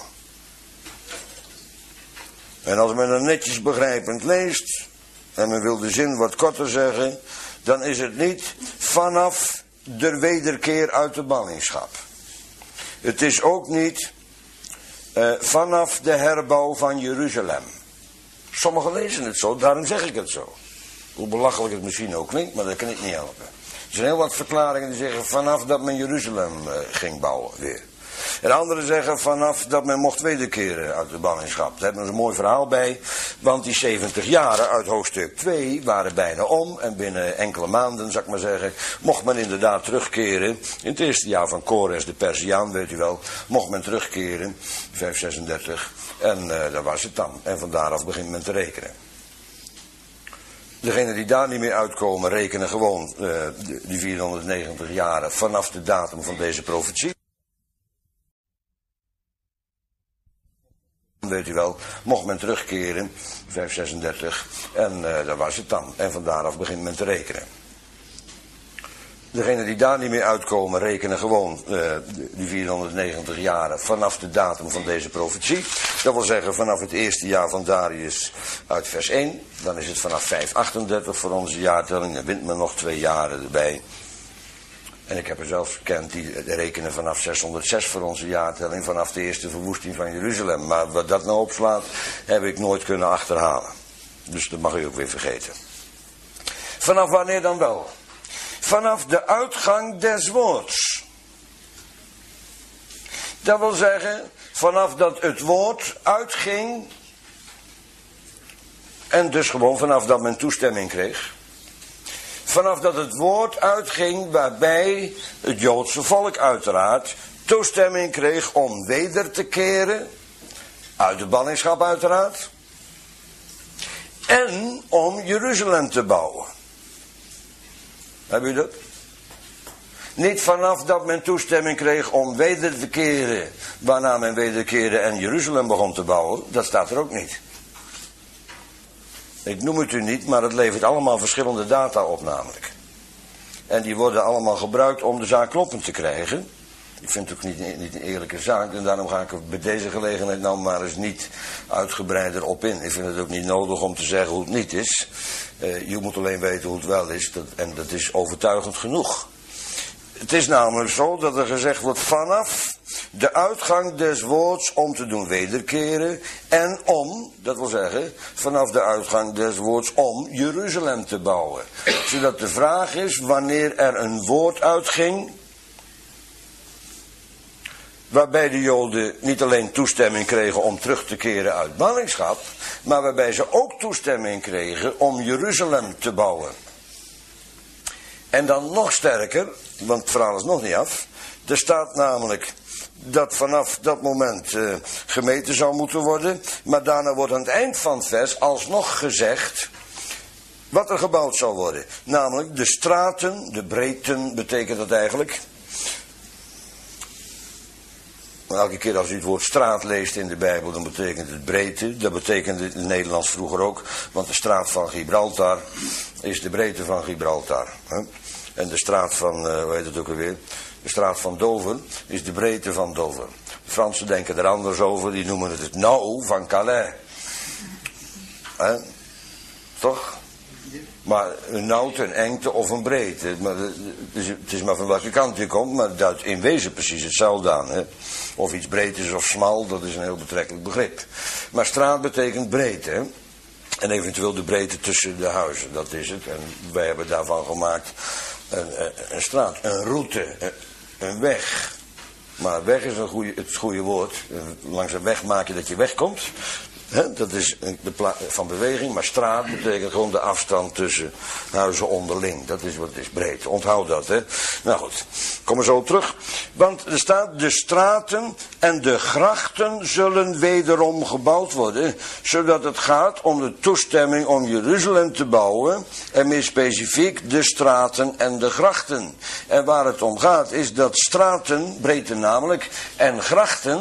En als men er netjes begrijpend leest, en men wil de zin wat korter zeggen, dan is het niet vanaf de wederkeer uit de ballingschap. Het is ook niet uh, vanaf de herbouw van Jeruzalem. Sommigen lezen het zo, daarom zeg ik het zo. Hoe belachelijk het misschien ook klinkt, maar dat kan ik niet helpen. Er zijn heel wat verklaringen die zeggen vanaf dat men Jeruzalem uh, ging bouwen weer. En anderen zeggen vanaf dat men mocht wederkeren uit de ballingschap. Daar hebben we een mooi verhaal bij. Want die zeventig jaren uit hoofdstuk twee waren bijna om. En binnen enkele maanden, zou ik maar zeggen, mocht men inderdaad terugkeren. In het eerste jaar van Kores, de Persiaan, weet u wel. Mocht men terugkeren, vijfhonderdzesendertig. En uh, daar was het dan. En van daaraf begint men te rekenen. Degenen die daar niet meer uitkomen, rekenen gewoon uh, die vierhonderdnegentig jaren vanaf de datum van deze profetie. Weet u wel, mocht men terugkeren, vijfhonderdzesendertig, en uh, daar was het dan. En van daaraf begint men te rekenen. Degenen die daar niet meer uitkomen, rekenen gewoon uh, die vierhonderdnegentig jaren vanaf de datum van deze profetie. Dat wil zeggen vanaf het eerste jaar van Darius uit vers één. Dan is het vanaf vijfhonderdachteendertig voor onze jaartelling. Dan wint men nog twee jaren erbij. En ik heb er zelfs gekend die rekenen vanaf zeshonderdzes voor onze jaartelling, vanaf de eerste verwoesting van Jeruzalem. Maar wat dat nou opslaat, heb ik nooit kunnen achterhalen. Dus dat mag u ook weer vergeten. Vanaf wanneer dan wel? Vanaf de uitgang des woords. Dat wil zeggen, vanaf dat het woord uitging, en dus gewoon vanaf dat men toestemming kreeg. Vanaf dat het woord uitging waarbij het Joodse volk uiteraard toestemming kreeg om weder te keren, uit de ballingschap uiteraard, en om Jeruzalem te bouwen. Heb u dat? Niet vanaf dat men toestemming kreeg om weder te keren, waarna men wederkeerde en Jeruzalem begon te bouwen, dat staat er ook niet. Ik noem het u niet, maar het levert allemaal verschillende data op namelijk. En die worden allemaal gebruikt om de zaak kloppend te krijgen. Ik vind het ook niet, niet een eerlijke zaak. En daarom ga ik er bij deze gelegenheid nou maar eens niet uitgebreider op in. Ik vind het ook niet nodig om te zeggen hoe het niet is. Uh, je moet alleen weten hoe het wel is. Dat, en dat is overtuigend genoeg. Het is namelijk zo dat er gezegd wordt vanaf de uitgang des woords om te doen wederkeren en om, dat wil zeggen, vanaf de uitgang des woords om Jeruzalem te bouwen. Zodat de vraag is wanneer er een woord uitging, waarbij de Joden niet alleen toestemming kregen om terug te keren uit ballingschap, maar waarbij ze ook toestemming kregen om Jeruzalem te bouwen. En dan nog sterker, want het verhaal is nog niet af. Er staat namelijk dat vanaf dat moment uh, gemeten zou moeten worden. Maar daarna wordt aan het eind van het vers alsnog gezegd wat er gebouwd zou worden. Namelijk de straten, de breedten betekent dat eigenlijk. Elke keer als u het woord straat leest in de Bijbel, dan betekent het breedte. Dat betekende het in het Nederlands vroeger ook. Want de straat van Gibraltar is de breedte van Gibraltar. Hè? En de straat van, uh, hoe heet het ook alweer? De straat van Dover is de breedte van Dover. De Fransen denken er anders over, die noemen het het nou van Calais. Hè? Toch? Maar een nauwte, een engte of een breedte. Maar het, is, het is maar van welke kant je komt, maar het duidt in wezen precies hetzelfde aan. Hè? Of iets breed is of smal, dat is een heel betrekkelijk begrip. Maar straat betekent breedte. Hè? En eventueel de breedte tussen de huizen, dat is het. En wij hebben daarvan gemaakt een, een, een straat, een route, een, een weg. Maar weg is een goeie, het goede woord. Langs een weg maak je dat je wegkomt. He, dat is de pla- van beweging, maar straat betekent gewoon de afstand tussen huizen onderling. Dat is wat het is, breed. Onthoud dat, hè. Nou goed, kom er zo op terug. Want er staat, de straten en de grachten zullen wederom gebouwd worden, zodat het gaat om de toestemming om Jeruzalem te bouwen, en meer specifiek de straten en de grachten. En waar het om gaat is dat straten, breedte namelijk, en grachten,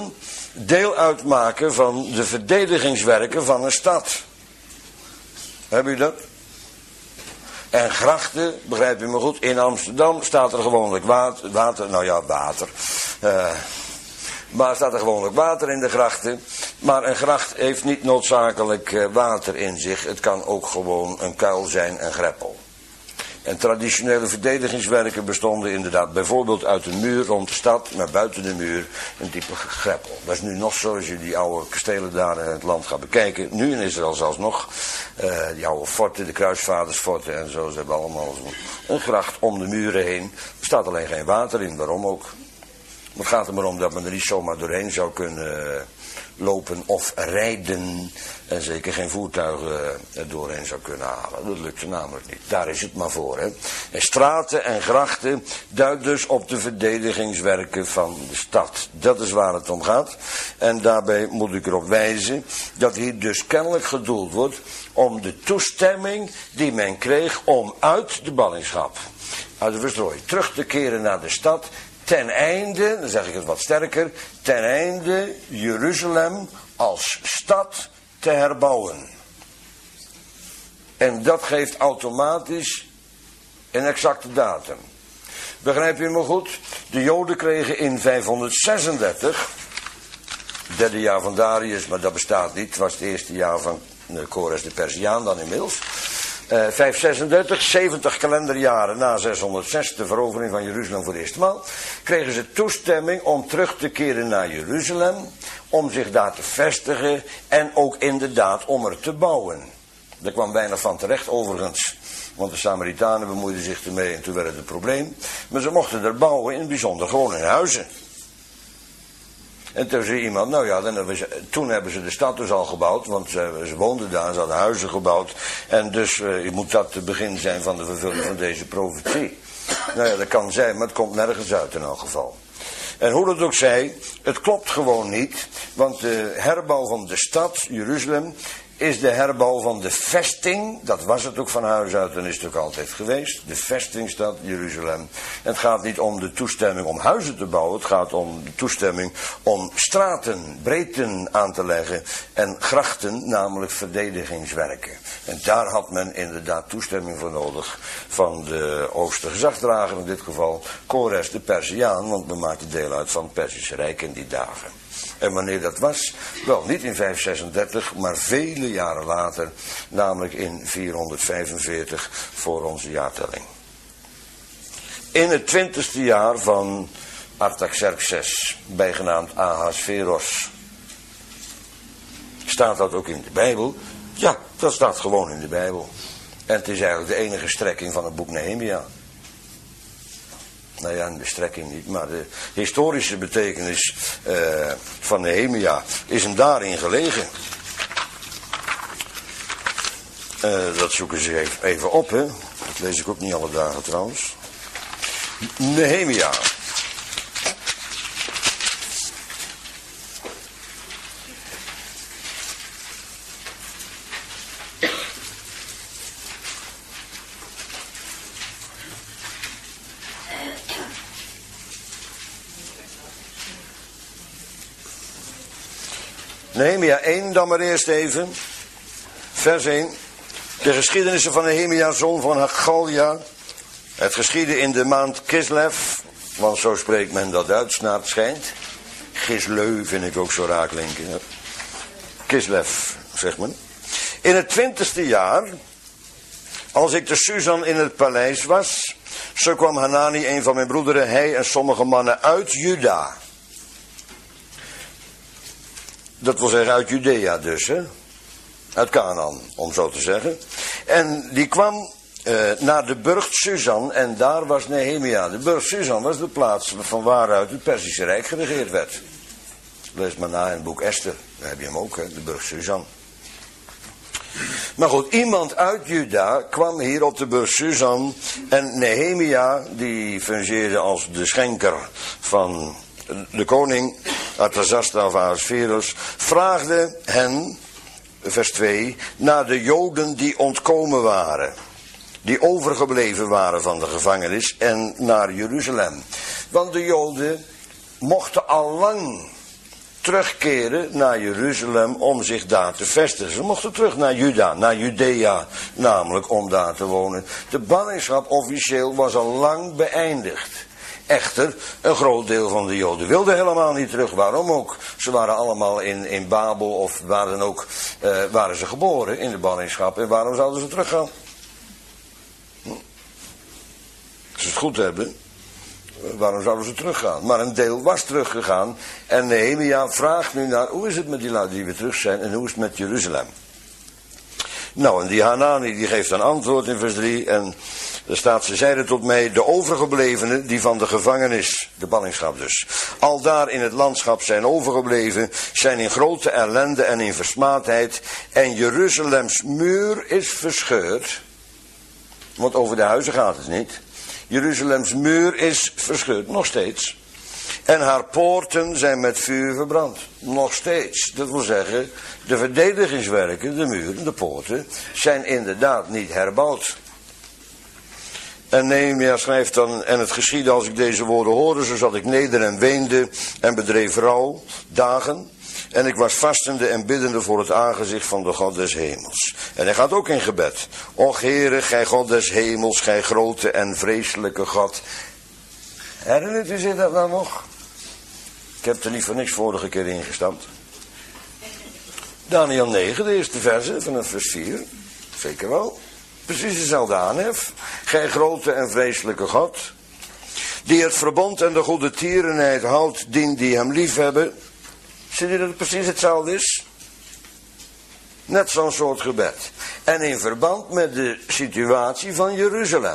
deel uitmaken van de verdedigingswerken van een stad. Heb u dat? En grachten, begrijp u me goed, in Amsterdam staat er gewoonlijk water, water nou ja, water. Uh, maar staat er gewoonlijk water in de grachten. Maar een gracht heeft niet noodzakelijk uh, water in zich. Het kan ook gewoon een kuil zijn, een greppel. En traditionele verdedigingswerken bestonden inderdaad bijvoorbeeld uit een muur rond de stad, maar buiten de muur een type greppel. Dat is nu nog zo, als je die oude kastelen daar in het land gaat bekijken. Nu in Israël zelfs nog, uh, die oude forten, de kruisvaardersforten en zo, ze hebben allemaal een gracht om de muren heen. Er staat alleen geen water in, waarom ook? Maar het gaat er maar om dat men er niet zomaar doorheen zou kunnen lopen of rijden. En zeker geen voertuigen er doorheen zou kunnen halen. Dat lukt er namelijk niet. Daar is het maar voor. Hè. En straten en grachten duidt dus op de verdedigingswerken van de stad. Dat is waar het om gaat. En daarbij moet ik erop wijzen dat hier dus kennelijk gedoeld wordt om de toestemming die men kreeg om uit de ballingschap, uit de verstrooiing, terug te keren naar de stad. Ten einde, dan zeg ik het wat sterker, ten einde Jeruzalem als stad te herbouwen. En dat geeft automatisch een exacte datum. Begrijp je me goed? De Joden kregen in vijfhonderdzesendertig, het derde jaar van Darius, maar dat bestaat niet, het was het eerste jaar van Kores de Persiaan dan inmiddels. Uh, vijfhonderdzesendertig, zeventig kalenderjaren na zeshonderdzes, de verovering van Jeruzalem voor de eerste maal, kregen ze toestemming om terug te keren naar Jeruzalem, om zich daar te vestigen en ook inderdaad om er te bouwen. Daar kwam weinig van terecht overigens, want de Samaritanen bemoeiden zich ermee en toen werd het een probleem. Maar ze mochten er bouwen, in het bijzonder gewoon in huizen. En toen zei iemand, nou ja, dan hebben ze, toen hebben ze de stad dus al gebouwd, want ze, ze woonden daar, ze hadden huizen gebouwd. En dus uh, moet dat het begin zijn van de vervulling van deze profetie. Nou ja, dat kan zijn, maar het komt nergens uit in elk geval. En hoe dat ook zij, het klopt gewoon niet, want de herbouw van de stad, Jeruzalem, is de herbouw van de vesting, dat was het ook van huis uit en is het ook altijd geweest, de vestingstad Jeruzalem. En het gaat niet om de toestemming om huizen te bouwen, het gaat om de toestemming om straten, breedten aan te leggen en grachten, namelijk verdedigingswerken. En daar had men inderdaad toestemming voor nodig van de hoogste gezagdrager, in dit geval Kores de Persiaan, want we maakten deel uit van het Perzische Rijk in die dagen. En wanneer dat was? Wel, niet in vijfhonderdzesendertig, maar vele jaren later, namelijk in vierhonderdvijfenveertig voor onze jaartelling. In het twintigste jaar van Artaxerxes, bijgenaamd Ahasveros. Staat dat ook in de Bijbel? Ja, dat staat gewoon in de Bijbel. En het is eigenlijk de enige strekking van het boek Nehemia. Nou ja, de strekking niet, maar de historische betekenis uh, van Nehemia is hem daarin gelegen. Uh, dat zoeken ze even op, hè. Dat lees ik ook niet alle dagen trouwens. Nehemia. Nehemia één dan maar eerst even. Vers één. De geschiedenissen van Nehemia, zoon van Haggalia. Het geschiedde in de maand Kislev. Want zo spreekt men dat uit, naar het schijnt. Gisleu vind ik ook zo raar klinken. Ja. Kislev, zegt men. In het twintigste jaar, als ik te Susan in het paleis was, zo kwam Hanani, een van mijn broederen, hij en sommige mannen uit Juda. Dat wil zeggen uit Judea dus, hè? Uit Canaan, om zo te zeggen. En die kwam uh, naar de burcht Susan en daar was Nehemia. De burcht Susan was de plaats van waaruit het Perzische Rijk geregeerd werd. Lees maar na in het boek Esther, daar heb je hem ook, hè? De burcht Susan. Maar goed, iemand uit Juda kwam hier op de burcht Susan en Nehemia, die fungeerde als de schenker van de koning Artazasta of Ahasveros, vraagde hen, vers twee, naar de Joden die ontkomen waren, die overgebleven waren van de gevangenis en naar Jeruzalem. Want de Joden mochten al lang terugkeren naar Jeruzalem om zich daar te vestigen. Ze mochten terug naar Juda, naar Judea, namelijk om daar te wonen. De ballingschap officieel was al lang beëindigd. Echter, een groot deel van de Joden wilde helemaal niet terug. Waarom ook? Ze waren allemaal in, in Babel of waar dan ook, uh, waren ze geboren in de ballingschap. En waarom zouden ze teruggaan? Hm? Als ze het goed hebben, waarom zouden ze teruggaan? Maar een deel was teruggegaan. En Nehemia vraagt nu naar, hoe is het met die lui die weer terug zijn en hoe is het met Jeruzalem? Nou, en die Hanani die geeft een antwoord in vers drie en er staat, ze zeiden tot mij, de overgeblevenen die van de gevangenis, de ballingschap dus, al daar in het landschap zijn overgebleven, zijn in grote ellende en in versmaadheid en Jeruzalems muur is verscheurd, want over de huizen gaat het niet. Jeruzalems muur is verscheurd, nog steeds. En haar poorten zijn met vuur verbrand. Nog steeds. Dat wil zeggen, de verdedigingswerken, de muren, de poorten, zijn inderdaad niet herbouwd. En Nehemia schrijft dan, en het geschiedde als ik deze woorden hoorde, zo zat ik neder en weende en bedreef rouw, dagen. En ik was vastende en biddende voor het aangezicht van de God des hemels. En hij gaat ook in gebed. Och Heere, gij God des hemels, gij grote en vreselijke God. Herinnert u zich dat nou nog? Ik heb er niet voor niks vorige keer ingestampt. Daniel negen, de eerste verse vanaf vers vier. Zeker wel. Precies dezelfde aanhef. Gij grote en vreselijke God. Die het verbond en de goede tierenheid houdt, dien die hem lief hebben. Zie je dat het precies hetzelfde is? Net zo'n soort gebed. En in verband met de situatie van Jeruzalem.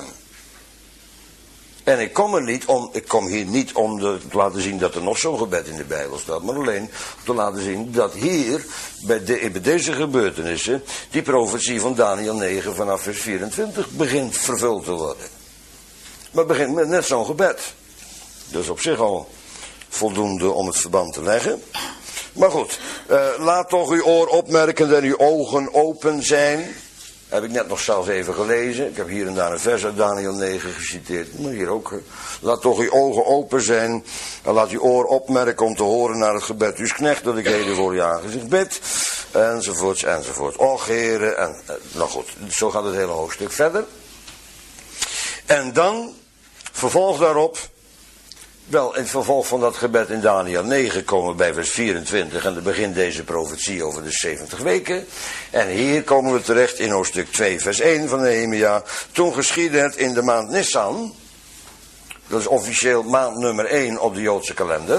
En ik kom er niet om, ik kom hier niet om de, te laten zien dat er nog zo'n gebed in de Bijbel staat, maar alleen om te laten zien dat hier, bij, de, bij deze gebeurtenissen, die profetie van Daniel negen vanaf vers vierentwintig begint vervuld te worden. Maar het begint met net zo'n gebed. Dus op zich al voldoende om het verband te leggen. Maar goed, uh, laat toch uw oor opmerken en uw ogen open zijn. Heb ik net nog zelfs even gelezen. Ik heb hier en daar een vers uit Daniel negen geciteerd. Maar hier ook. Laat toch uw ogen open zijn. En laat uw oor opmerken om te horen naar het gebed. Uw knecht dat ik heden voor je aangezicht bid. Enzovoorts, enzovoorts. Och, heren. En, nou goed, zo gaat het hele hoofdstuk verder. En dan, vervolg daarop. Wel, in het vervolg van dat gebed in Daniel negen komen we bij vers vierentwintig en dan begint deze profetie over de zeventig weken. En hier komen we terecht in hoofdstuk twee vers één van Nehemia. Toen geschiedde het in de maand Nissan, dat is officieel maand nummer één op de Joodse kalender.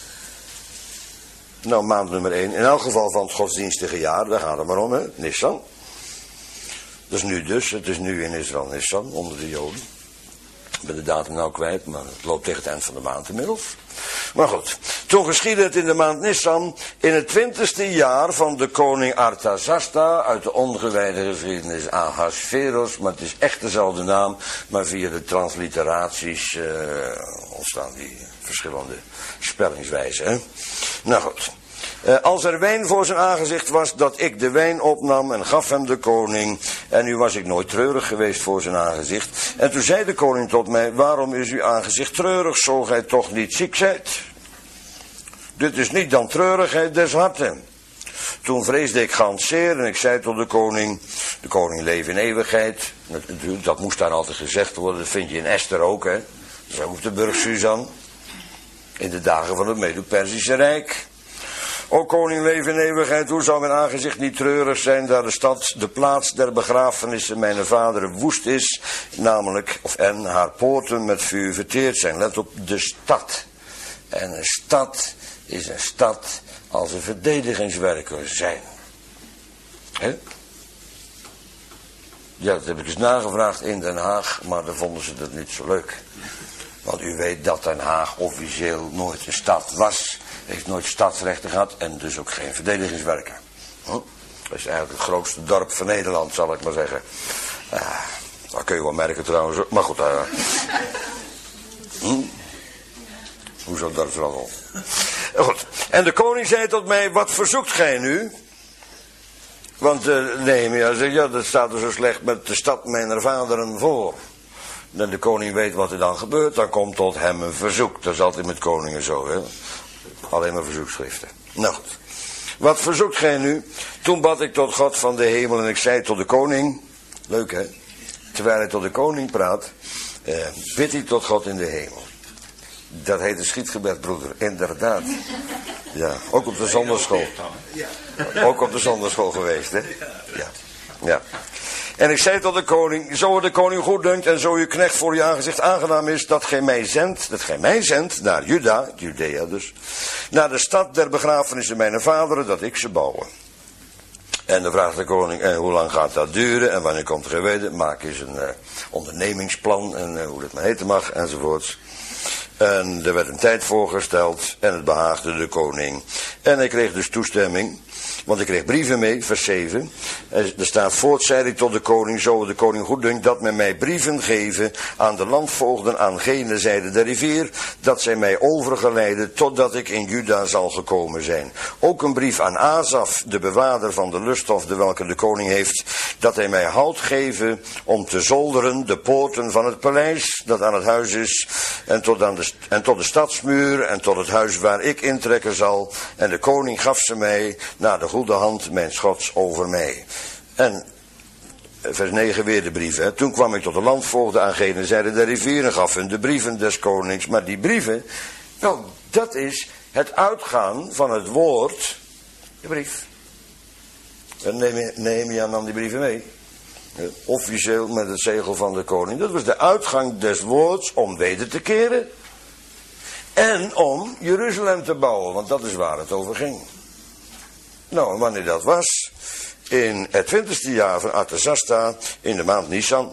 Nou, maand nummer één, in elk geval van het godsdienstige jaar, daar gaat het maar om, hè, Nissan. Dat is nu dus, het is nu in Israël Nissan, onder de Joden. Ik ben de datum nou kwijt, maar het loopt tegen het eind van de maand inmiddels. Maar goed, toen geschiedde het in de maand Nissan, in het twintigste jaar van de koning Artasasta, uit de ongewijde geschiedenis Ahasveros, maar het is echt dezelfde naam, maar via de transliteraties uh, ontstaan die verschillende spellingswijzen. Hè? Nou goed. Uh, als er wijn voor zijn aangezicht was, dat ik de wijn opnam en gaf hem de koning. En nu was ik nooit treurig geweest voor zijn aangezicht. En toen zei de koning tot mij, waarom is uw aangezicht treurig, zo gij toch niet ziek zijt? Dit is niet dan treurigheid des harten. Toen vreesde ik gans zeer en ik zei tot de koning, de koning leeft in eeuwigheid. Dat, dat moest daar altijd gezegd worden, dat vind je in Esther ook, hè. Zo op de burg Susan. In de dagen van het Medo-Persische Rijk. O koning, leef in eeuwigheid, hoe zou mijn aangezicht niet treurig zijn, daar de stad, de plaats der begrafenissen mijn vader woest is, namelijk, of en haar poorten met vuur verteerd zijn. Let op de stad. En een stad is een stad als er verdedigingswerkers zijn. He? Ja, dat heb ik eens nagevraagd in Den Haag, maar dan vonden ze dat niet zo leuk. Want u weet dat Den Haag officieel nooit een stad was. Heeft nooit stadsrechten gehad en dus ook geen verdedigingswerker. Hm? Dat is eigenlijk het grootste dorp van Nederland, zal ik maar zeggen. Uh, dat kun je wel merken trouwens. Maar goed. Uh, hm? Hoezo dorp van al? Uh, goed. En de koning zei tot mij, wat verzoekt gij nu? Want uh, Nehemia zegt, ja, dat staat er zo slecht met de stad mijner vaderen voor. En de koning weet wat er dan gebeurt, dan komt tot hem een verzoek. Dat is altijd met koningen zo, hè. Alleen maar verzoekschriften. Nou goed. Wat verzoekt gij nu? Toen bad ik tot God van de hemel en ik zei tot de koning. Leuk hè? Terwijl hij tot de koning praat, eh, bidt hij tot God in de hemel. Dat heet een schietgebed, broeder. Inderdaad. Ja, ook op de zonderschool. Ook op de zonderschool geweest, hè? Ja. Ja. En ik zei tot de koning, zo het de koning goed dunkt en zo uw knecht voor uw aangezicht aangenaam is, dat gij mij zendt, dat gij mij zendt naar Juda, Judea dus, naar de stad der begrafenissen mijn vaderen, dat ik ze bouwen. En dan vraagt de koning, en hoe lang gaat dat duren en wanneer komt gij weten? Maak eens een uh, ondernemingsplan en uh, hoe dat maar heten mag enzovoorts. En er werd een tijd voorgesteld en het behaagde de koning. En hij kreeg dus toestemming, want ik kreeg brieven mee, vers zeven. Er staat, voort zeide ik tot de koning, zo de koning goeddunkt, dat men mij brieven geven aan de landvoogden aan gene zijde der rivier, dat zij mij overgeleiden totdat ik in Juda zal gekomen zijn. Ook een brief aan Asaf, de bewaarder van de lusthof, de welke de koning heeft, dat hij mij hout geven om te zolderen de poorten van het paleis, dat aan het huis is, en tot, aan de, en tot de stadsmuur, en tot het huis waar ik intrekken zal. En de koning gaf ze mij naar de goede hand mijn schots over mij. En vers negen weer de brief. Hè. Toen kwam ik tot de landvoogden aan gene zijde der rivier en gaf hun de brieven des konings. Maar die brieven, nou dat is het uitgaan van het woord, de brief. En Nehemia nam die brieven mee. Officieel met het zegel van de koning. Dat was de uitgang des woords om weder te keren. En om Jeruzalem te bouwen, want dat is waar het over ging. Nou, en wanneer dat was? In het twintigste jaar van Artasasta, in de maand Nisan.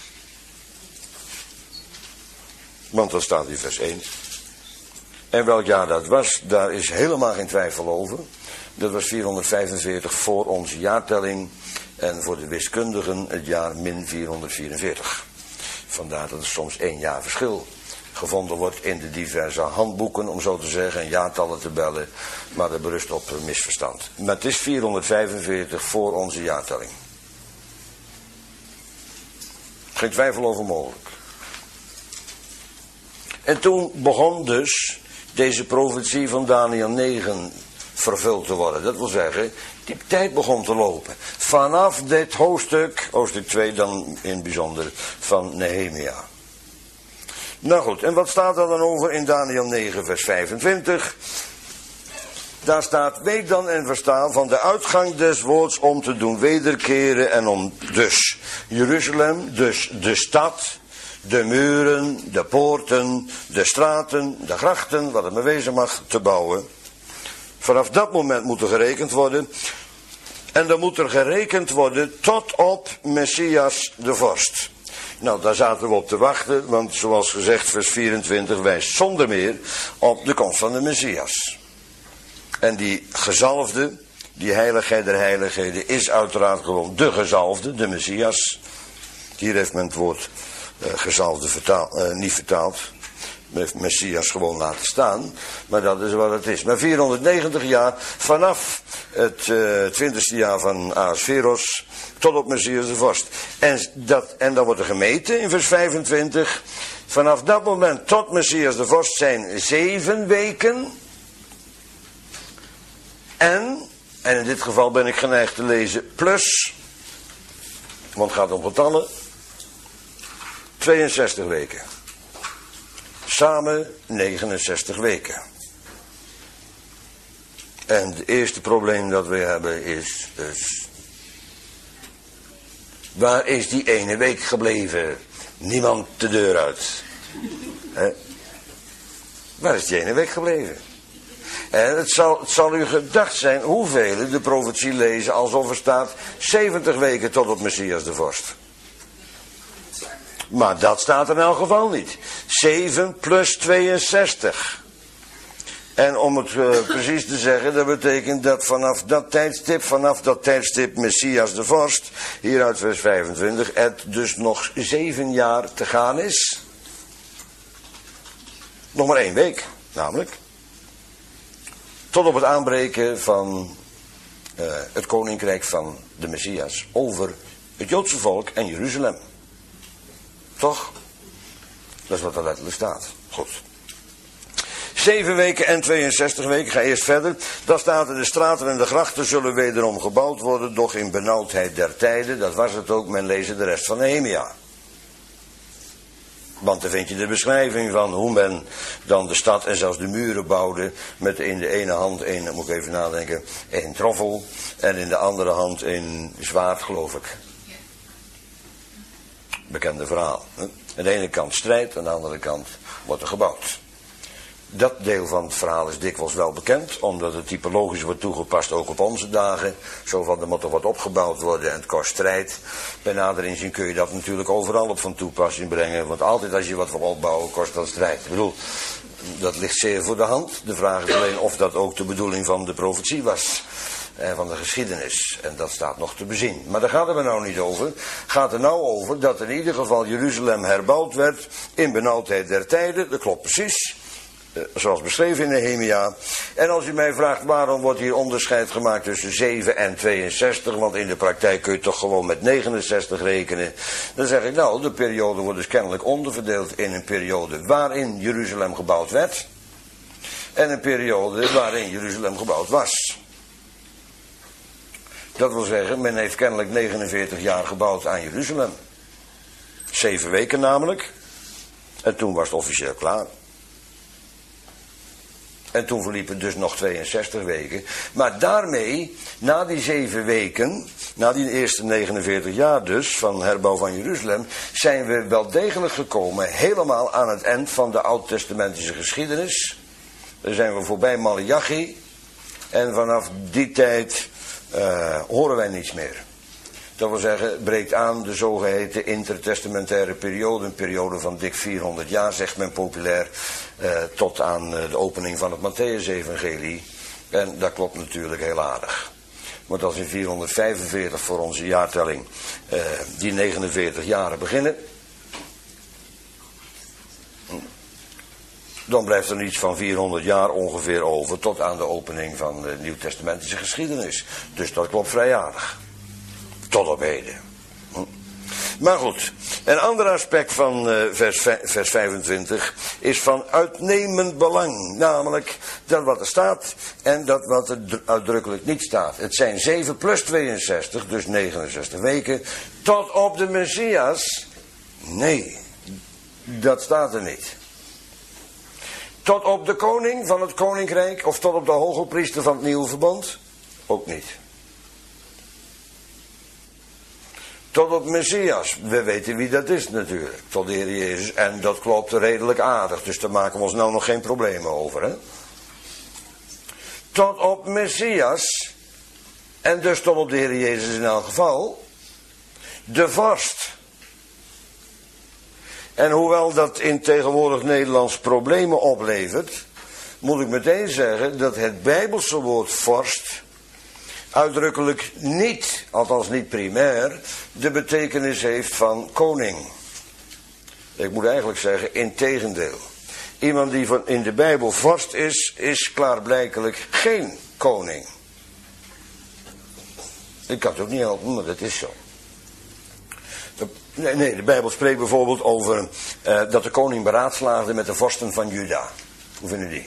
Want dat staat in vers één. En welk jaar dat was, daar is helemaal geen twijfel over. Dat was vierhonderdvijfenveertig voor onze jaartelling. En voor de wiskundigen het jaar min vierhonderdvierenveertig. Vandaar dat er soms één jaar verschil gevonden wordt in de diverse handboeken, om zo te zeggen, en jaartallen te bellen, maar dat berust op een misverstand. Maar het is vierhonderdvijfenveertig voor onze jaartelling. Geen twijfel over mogelijk. En toen begon dus deze profetie van Daniel negen vervuld te worden. Dat wil zeggen, die tijd begon te lopen. Vanaf dit hoofdstuk, hoofdstuk twee dan in het bijzonder, van Nehemia. Nou goed, en wat staat er dan over in Daniel negen vers vijfentwintig? Daar staat, weet dan en versta van de uitgang des woords om te doen wederkeren en om dus Jeruzalem, dus de stad, de muren, de poorten, de straten, de grachten, wat het maar wezen mag, te bouwen. Vanaf dat moment moet er gerekend worden. En dan moet er gerekend worden tot op Messias de vorst. Nou, daar zaten we op te wachten, want zoals gezegd, vers vierentwintig wijst zonder meer op de komst van de Messias. En die gezalfde, die heiligheid der heiligheden, is uiteraard gewoon de gezalfde, de Messias. Hier heeft men het woord uh, gezalfde vertaal, uh, niet vertaald. Men heeft Messias gewoon laten staan, maar dat is wat het is. Maar vierhonderdnegentig jaar, vanaf het uh, twintigste jaar van Ahasveros tot op Messias de vorst. En, dat, en dan wordt er gemeten in vers vijfentwintig. Vanaf dat moment tot Messias de vorst zijn zeven weken. En, en in dit geval ben ik geneigd te lezen plus, want het gaat om getallen, tweeënzestig weken. Samen negenenzestig weken. En het eerste probleem dat we hebben is dus, waar is die ene week gebleven? Niemand de deur uit. He? Waar is die ene week gebleven? En het zal, het zal u gedacht zijn hoeveel de profetie lezen alsof er staat zeventig weken tot op Messias de vorst. Maar dat staat er in elk geval niet. zeven plus tweeënzestig. En om het uh, precies te zeggen, dat betekent dat vanaf dat tijdstip, vanaf dat tijdstip Messias de vorst, hier uit vers vijfentwintig, het dus nog zeven jaar te gaan is. Nog maar één week, namelijk. Tot op het aanbreken van uh, het koninkrijk van de Messias over het Joodse volk en Jeruzalem. Toch? Dat is wat er letterlijk staat. Goed. Zeven weken en tweeënzestig weken, ik ga eerst verder. Dan staat er, de straten en de grachten zullen wederom gebouwd worden, doch in benauwdheid der tijden. Dat was het ook, men leest de rest van Nehemia. Want dan vind je de beschrijving van hoe men dan de stad en zelfs de muren bouwde. Met in de ene hand een, moet ik even nadenken, een troffel. En in de andere hand een zwaard, geloof ik. Bekende verhaal. Hè? Aan de ene kant strijd, aan de andere kant wordt er gebouwd. Dat deel van het verhaal is dikwijls wel bekend, omdat het typologisch wordt toegepast ook op onze dagen. Zo van, er moet er wat opgebouwd worden en het kost strijd. Bij nader inzien kun je dat natuurlijk overal op van toepassing brengen, want altijd als je wat wil opbouwen, kost dat strijd. Ik bedoel, dat ligt zeer voor de hand. De vraag is alleen of dat ook de bedoeling van de profetie was. En van de geschiedenis. En dat staat nog te bezien. Maar daar gaat het er nou niet over. Het gaat er nou over dat in ieder geval Jeruzalem herbouwd werd in benauwdheid der tijden. Dat klopt precies. Zoals beschreven in Nehemia. En als u mij vraagt waarom wordt hier onderscheid gemaakt tussen zeven en tweeënzestig. Want in de praktijk kun je toch gewoon met negenenzestig rekenen. Dan zeg ik nou, de periode wordt dus kennelijk onderverdeeld in een periode waarin Jeruzalem gebouwd werd. En een periode waarin Jeruzalem gebouwd was. Dat wil zeggen, men heeft kennelijk negenenveertig jaar gebouwd aan Jeruzalem. Zeven weken namelijk. En toen was het officieel klaar. En toen verliepen dus nog tweeënzestig weken. Maar daarmee, na die zeven weken, na die eerste negenenveertig jaar dus, van herbouw van Jeruzalem, zijn we wel degelijk gekomen helemaal aan het eind van de oud-testamentische geschiedenis. Dan zijn we voorbij Maleachi. En vanaf die tijd uh, horen wij niets meer. Dat wil zeggen, breekt aan de zogeheten intertestamentaire periode, een periode van dik vierhonderd jaar, zegt men populair, eh, tot aan de opening van het Matthäus-evangelie. En dat klopt natuurlijk heel aardig. Want als in vierhonderdvijfenveertig voor onze jaartelling eh, die negenenveertig jaren beginnen, dan blijft er iets van vierhonderd jaar ongeveer over tot aan de opening van de nieuwtestamentische geschiedenis. Dus dat klopt vrij aardig. Tot op heden. Maar goed, een ander aspect van uh, vers, vers vijfentwintig is van uitnemend belang. Namelijk dat wat er staat en dat wat er uitdrukkelijk niet staat. Het zijn zeven plus tweeënzestig, dus negenenzestig weken, tot op de Messias. Nee, dat staat er niet. Tot op de koning van het koninkrijk of tot op de hoge priester van het nieuwe verbond? Ook niet. Tot op Messias. We weten wie dat is natuurlijk. Tot de Heer Jezus. En dat klopt redelijk aardig. Dus daar maken we ons nou nog geen problemen over. Hè? Tot op Messias. En dus tot op de Heer Jezus in elk geval. De vorst. En hoewel dat in tegenwoordig Nederlands problemen oplevert, moet ik meteen zeggen dat het Bijbelse woord vorst uitdrukkelijk niet, althans niet primair, de betekenis heeft van koning. Ik moet eigenlijk zeggen, integendeel. Iemand die van in de Bijbel vorst is, is klaarblijkelijk geen koning. Ik kan het ook niet helpen, maar dat is zo. Nee, nee, de Bijbel spreekt bijvoorbeeld over uh, dat de koning beraadslaagde met de vorsten van Juda. Hoe vinden die?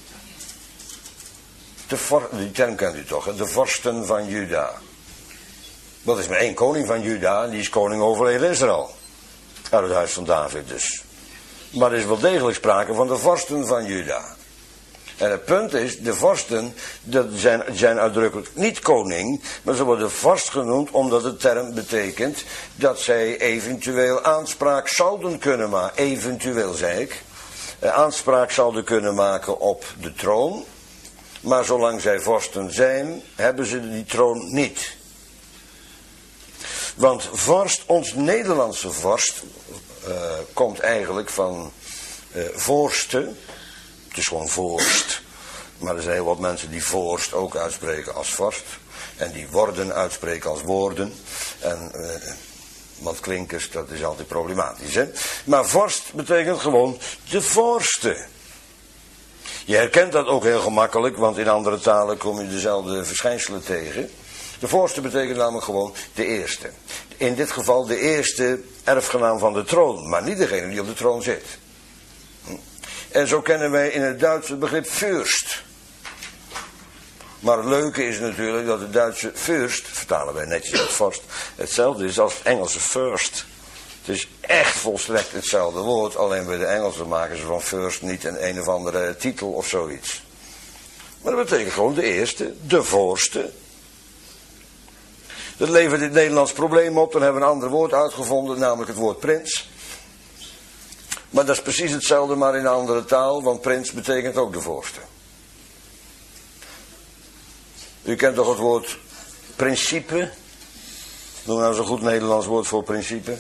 De vor, die term kent u toch, hè? De vorsten van Juda. Dat is maar één koning van Juda, en die is koning over heel Israël. Uit het huis van David dus. Maar er is wel degelijk sprake van de vorsten van Juda. En het punt is, de vorsten, dat zijn, zijn uitdrukkelijk niet koning, maar ze worden vorst genoemd omdat de term betekent dat zij eventueel aanspraak zouden kunnen maken, eventueel zei ik, aanspraak zouden kunnen maken op de troon. Maar zolang zij vorsten zijn, hebben ze die troon niet. Want vorst, ons Nederlandse vorst, uh, komt eigenlijk van uh, voorste. Het is gewoon vorst. Maar er zijn heel wat mensen die vorst ook uitspreken als vorst. En die worden uitspreken als woorden. En uh, want klinkers, dat is altijd problematisch, hè. Maar vorst betekent gewoon de voorste. Je herkent dat ook heel gemakkelijk, want in andere talen kom je dezelfde verschijnselen tegen. De voorste betekent namelijk gewoon de eerste. In dit geval de eerste erfgenaam van de troon, maar niet degene die op de troon zit. En zo kennen wij in het Duits het begrip Fürst. Maar het leuke is natuurlijk dat het Duitse Fürst, vertalen wij netjes als vorst, hetzelfde is als het Engelse first. Het is echt volstrekt hetzelfde woord, alleen bij de Engelsen maken ze van first niet een een of andere titel of zoiets. Maar dat betekent gewoon de eerste, de voorste. Dat levert het Nederlands probleem op, dan hebben we een ander woord uitgevonden, namelijk het woord prins. Maar dat is precies hetzelfde, maar in een andere taal, want prins betekent ook de voorste. U kent toch het woord principe? Noem nou eens een goed Nederlands woord voor principe.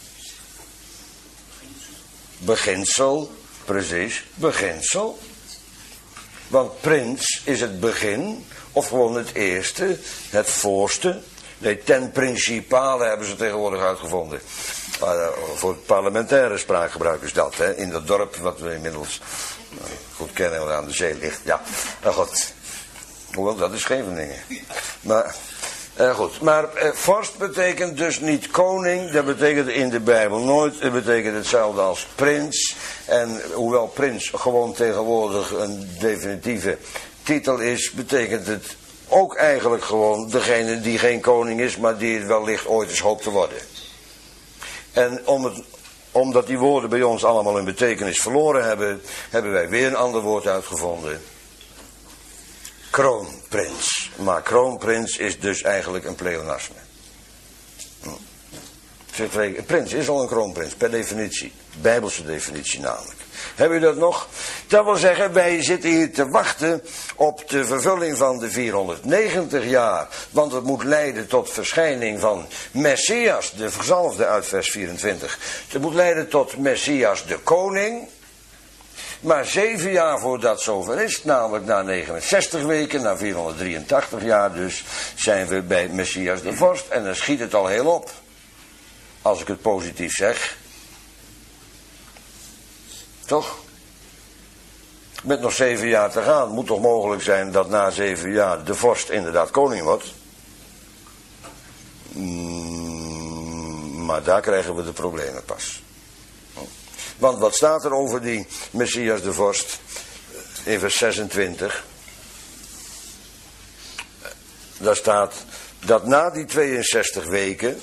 Beginsel, precies, beginsel. Want prins is het begin, of gewoon het eerste, het voorste. Nee, ten principale hebben ze tegenwoordig uitgevonden. Uh, voor het parlementaire spraakgebruik is dat, hè, in dat dorp wat we inmiddels uh, goed kennen, waar aan de zee ligt. Ja, nou goed. Hoewel, dat is Scheveningen. Maar, uh, goed. Maar uh, vorst betekent dus niet koning. Dat betekent in de Bijbel nooit. Het betekent hetzelfde als prins. En hoewel prins gewoon tegenwoordig een definitieve titel is, betekent het ook eigenlijk gewoon degene die geen koning is, maar die het wellicht ooit eens hoopt te worden. En om het, omdat die woorden bij ons allemaal hun betekenis verloren hebben, hebben wij weer een ander woord uitgevonden. Kroonprins. Maar kroonprins is dus eigenlijk een pleonasme. Een prins is al een kroonprins, per definitie. Bijbelse definitie namelijk. Hebben u dat nog? Dat wil zeggen, wij zitten hier te wachten op de vervulling van de vierhonderdnegentig jaar. Want het moet leiden tot verschijning van Messias, de verzalfde uit vers vierentwintig. Het moet leiden tot Messias de koning. Maar zeven jaar voordat zover is, namelijk na negenenzestig weken, na vierhonderddrieëntachtig jaar dus, zijn we bij Messias de vorst. En dan schiet het al heel op. Als ik het positief zeg. Toch? Met nog zeven jaar te gaan, moet toch mogelijk zijn dat na zeven jaar de vorst inderdaad koning wordt? Mm, maar daar krijgen we de problemen pas. Want wat staat er over die Messias de vorst in vers zesentwintig? Daar staat dat na die tweeënzestig weken,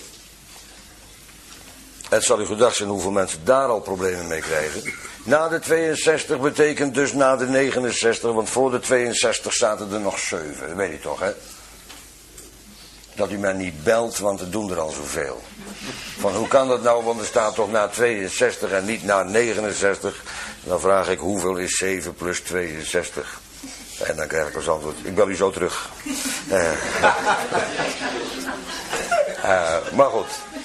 het zal u gedacht zijn hoeveel mensen daar al problemen mee krijgen. Na de tweeënzestig betekent dus na de negenenzestig, want voor de tweeënzestig zaten er nog zeven, dat weet je toch, hè? Dat u mij niet belt, want er doen er al zoveel. Van hoe kan dat nou, want er staat toch na tweeënzestig en niet na negenenzestig. Dan vraag ik, hoeveel is zeven plus tweeënzestig? En dan krijg ik als antwoord, ik bel u zo terug. Uh, uh, maar goed.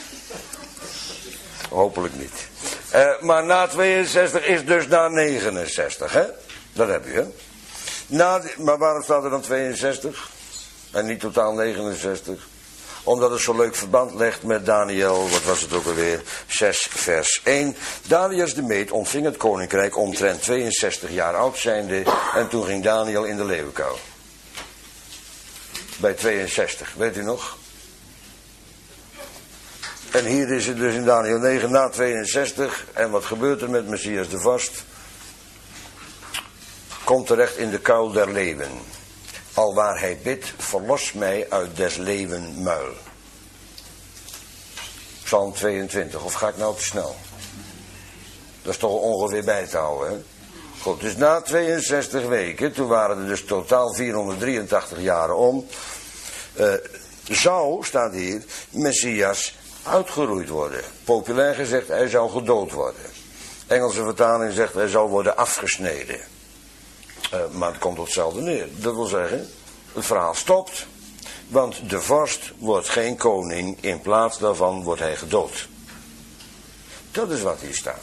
Hopelijk niet. Uh, maar na tweeënzestig is dus na negenenzestig, hè? Dat heb je, hè? Na de, maar waarom staat er dan tweeënzestig? En niet totaal negenenzestig? Omdat het zo leuk verband legt met Daniel, wat was het ook alweer, zes vers één. Daniel de Meed ontving het koninkrijk omtrent tweeënzestig jaar oud zijnde en toen ging Daniel in de leeuwenkuil. Bij tweeënzestig, weet u nog? En hier is het dus in Daniel negen na tweeënzestig. En wat gebeurt er met Messias de vorst? Komt terecht in de kuil der leeuwen. Alwaar hij bidt, verlos mij uit des leeuwen muil. Psalm tweeëntwintig, of ga ik nou te snel? Dat is toch ongeveer bij te houden, hè? Goed, dus na tweeënzestig weken, toen waren er dus totaal vierhonderddrieëntachtig jaren om. Uh, zou, staat hier, Messias uitgeroeid worden. Populair gezegd, hij zou gedood worden. Engelse vertaling zegt, hij zou worden afgesneden. Uh, maar het komt op hetzelfde neer. Dat wil zeggen, het verhaal stopt. Want de vorst wordt geen koning, in plaats daarvan wordt hij gedood. Dat is wat hier staat.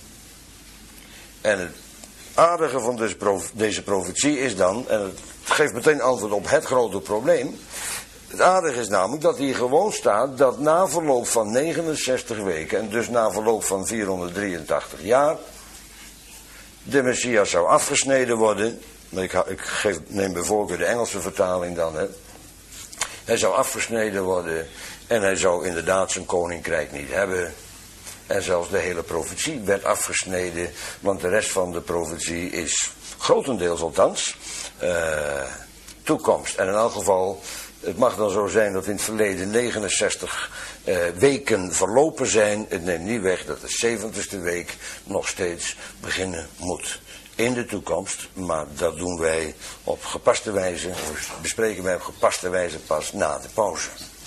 En het aardige van deze, prof, deze profetie is dan, en het geeft meteen antwoord op het grote probleem. Het aardige is namelijk dat hier gewoon staat dat na verloop van negenenzestig weken, en dus na verloop van vierhonderddrieëntachtig jaar, de Messias zou afgesneden worden. Ik, ik geef, neem bij voorkeur de Engelse vertaling dan. Hè. Hij zou afgesneden worden en hij zou inderdaad zijn koninkrijk niet hebben. En zelfs de hele profetie werd afgesneden, want de rest van de profetie is grotendeels althans uh, toekomst. En in elk geval, het mag dan zo zijn dat in het verleden negenenzestig uh, weken verlopen zijn. Het neemt niet weg dat de zeventigste week nog steeds beginnen moet. In de toekomst, maar dat doen wij op gepaste wijze, of bespreken wij op gepaste wijze pas na de pauze.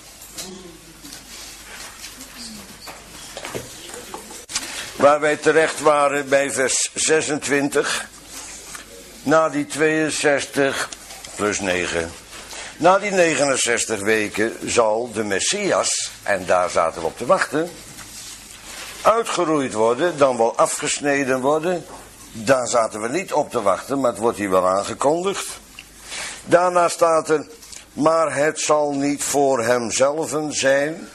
Waar wij terecht waren bij vers zesentwintig, na die tweeënzestig plus negen, na die negenenzestig weken zal de Messias, en daar zaten we op te wachten, uitgeroeid worden, dan wel afgesneden worden. Daar zaten we niet op te wachten, maar het wordt hier wel aangekondigd. Daarna staat er, maar het zal niet voor hemzelven zijn.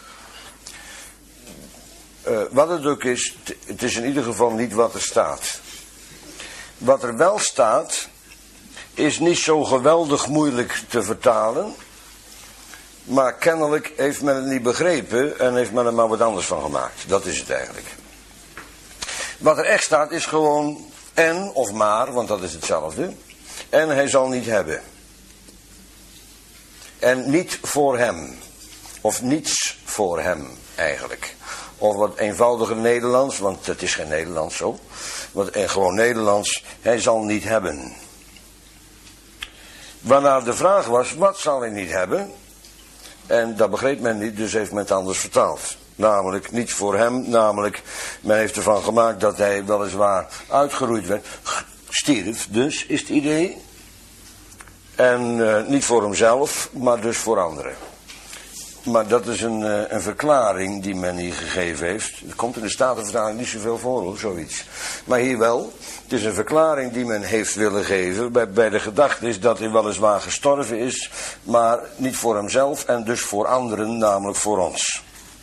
Uh, wat het ook is, het is in ieder geval niet wat er staat. Wat er wel staat, is niet zo geweldig moeilijk te vertalen. Maar kennelijk heeft men het niet begrepen en heeft men er maar wat anders van gemaakt. Dat is het eigenlijk. Wat er echt staat is gewoon en of maar, want dat is hetzelfde. En hij zal niet hebben. En niet voor hem. Of niets voor hem eigenlijk. Of wat eenvoudiger Nederlands, want het is geen Nederlands zo. Wat, en gewoon Nederlands, hij zal niet hebben. Waarna de vraag was, wat zal hij niet hebben? En dat begreep men niet, dus heeft men het anders vertaald. Namelijk, niet voor hem, namelijk, men heeft ervan gemaakt dat hij weliswaar uitgeroeid werd. Stierf dus, is het idee. En uh, niet voor hemzelf, maar dus voor anderen. Maar dat is een, uh, een verklaring die men hier gegeven heeft. Er komt in de Statenvertaling niet zoveel voor, hoor, zoiets. Maar hier wel. Het is een verklaring die men heeft willen geven. Bij, bij de gedachte is dat hij weliswaar gestorven is. Maar niet voor hemzelf en dus voor anderen, namelijk voor ons.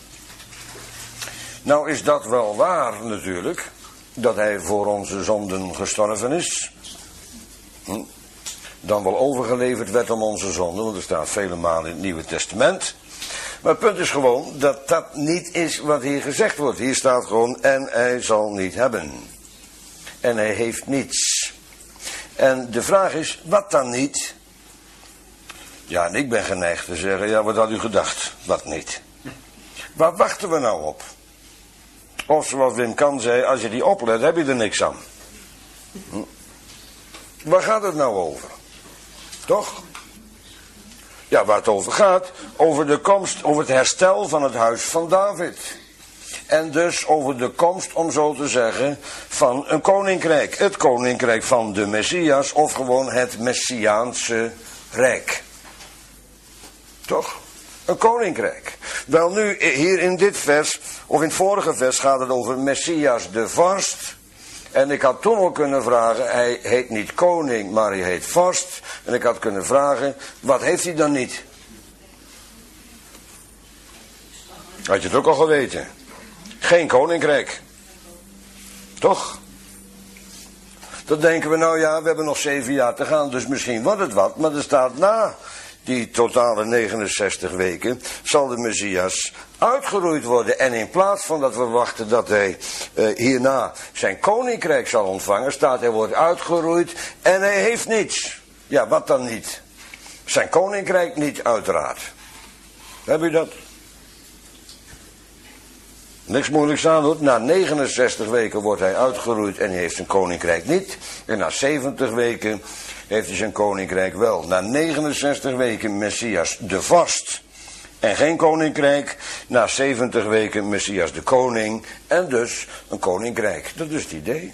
Nou is dat wel waar natuurlijk. Dat hij voor onze zonden gestorven is. Hm? Dan wel overgeleverd werd om onze zonden. Want er staat vele malen in het Nieuwe Testament. Maar het punt is gewoon dat dat niet is wat hier gezegd wordt. Hier staat gewoon, en hij zal niet hebben. En hij heeft niets. En de vraag is, wat dan niet? Ja, en ik ben geneigd te zeggen, ja, wat had u gedacht? Wat niet? Waar wachten we nou op? Of zoals Wim Kan zei, als je die oplet, heb je er niks aan. Hm? Waar gaat het nou over? Toch? Ja, waar het over gaat, over de komst, over het herstel van het huis van David. En dus over de komst, om zo te zeggen, van een koninkrijk. Het koninkrijk van de Messias, of gewoon het Messiaanse Rijk. Toch? Een koninkrijk. Wel nu, hier in dit vers, of in het vorige vers, gaat het over Messias de vorst. En ik had toen al kunnen vragen, hij heet niet koning, maar hij heet vorst. En ik had kunnen vragen, wat heeft hij dan niet? Had je het ook al geweten? Geen koninkrijk. Toch? Dan denken we, nou ja, we hebben nog zeven jaar te gaan, dus misschien wordt het wat. Maar er staat na die totale negenenzestig weken, zal de Messias uitgeroeid worden. En in plaats van dat we wachten dat hij uh, hierna zijn koninkrijk zal ontvangen, staat hij wordt uitgeroeid en hij heeft niets. Ja, wat dan niet? Zijn koninkrijk niet, uiteraard. Heb je dat? Niks moeilijks aan, hoor. Na negenenzestig weken wordt hij uitgeroeid en hij heeft zijn koninkrijk niet. En na zeventig weken heeft hij zijn koninkrijk wel. Na negenenzestig weken Messias de vorst en geen koninkrijk. Na zeventig weken Messias de koning en dus een koninkrijk. Dat is het idee.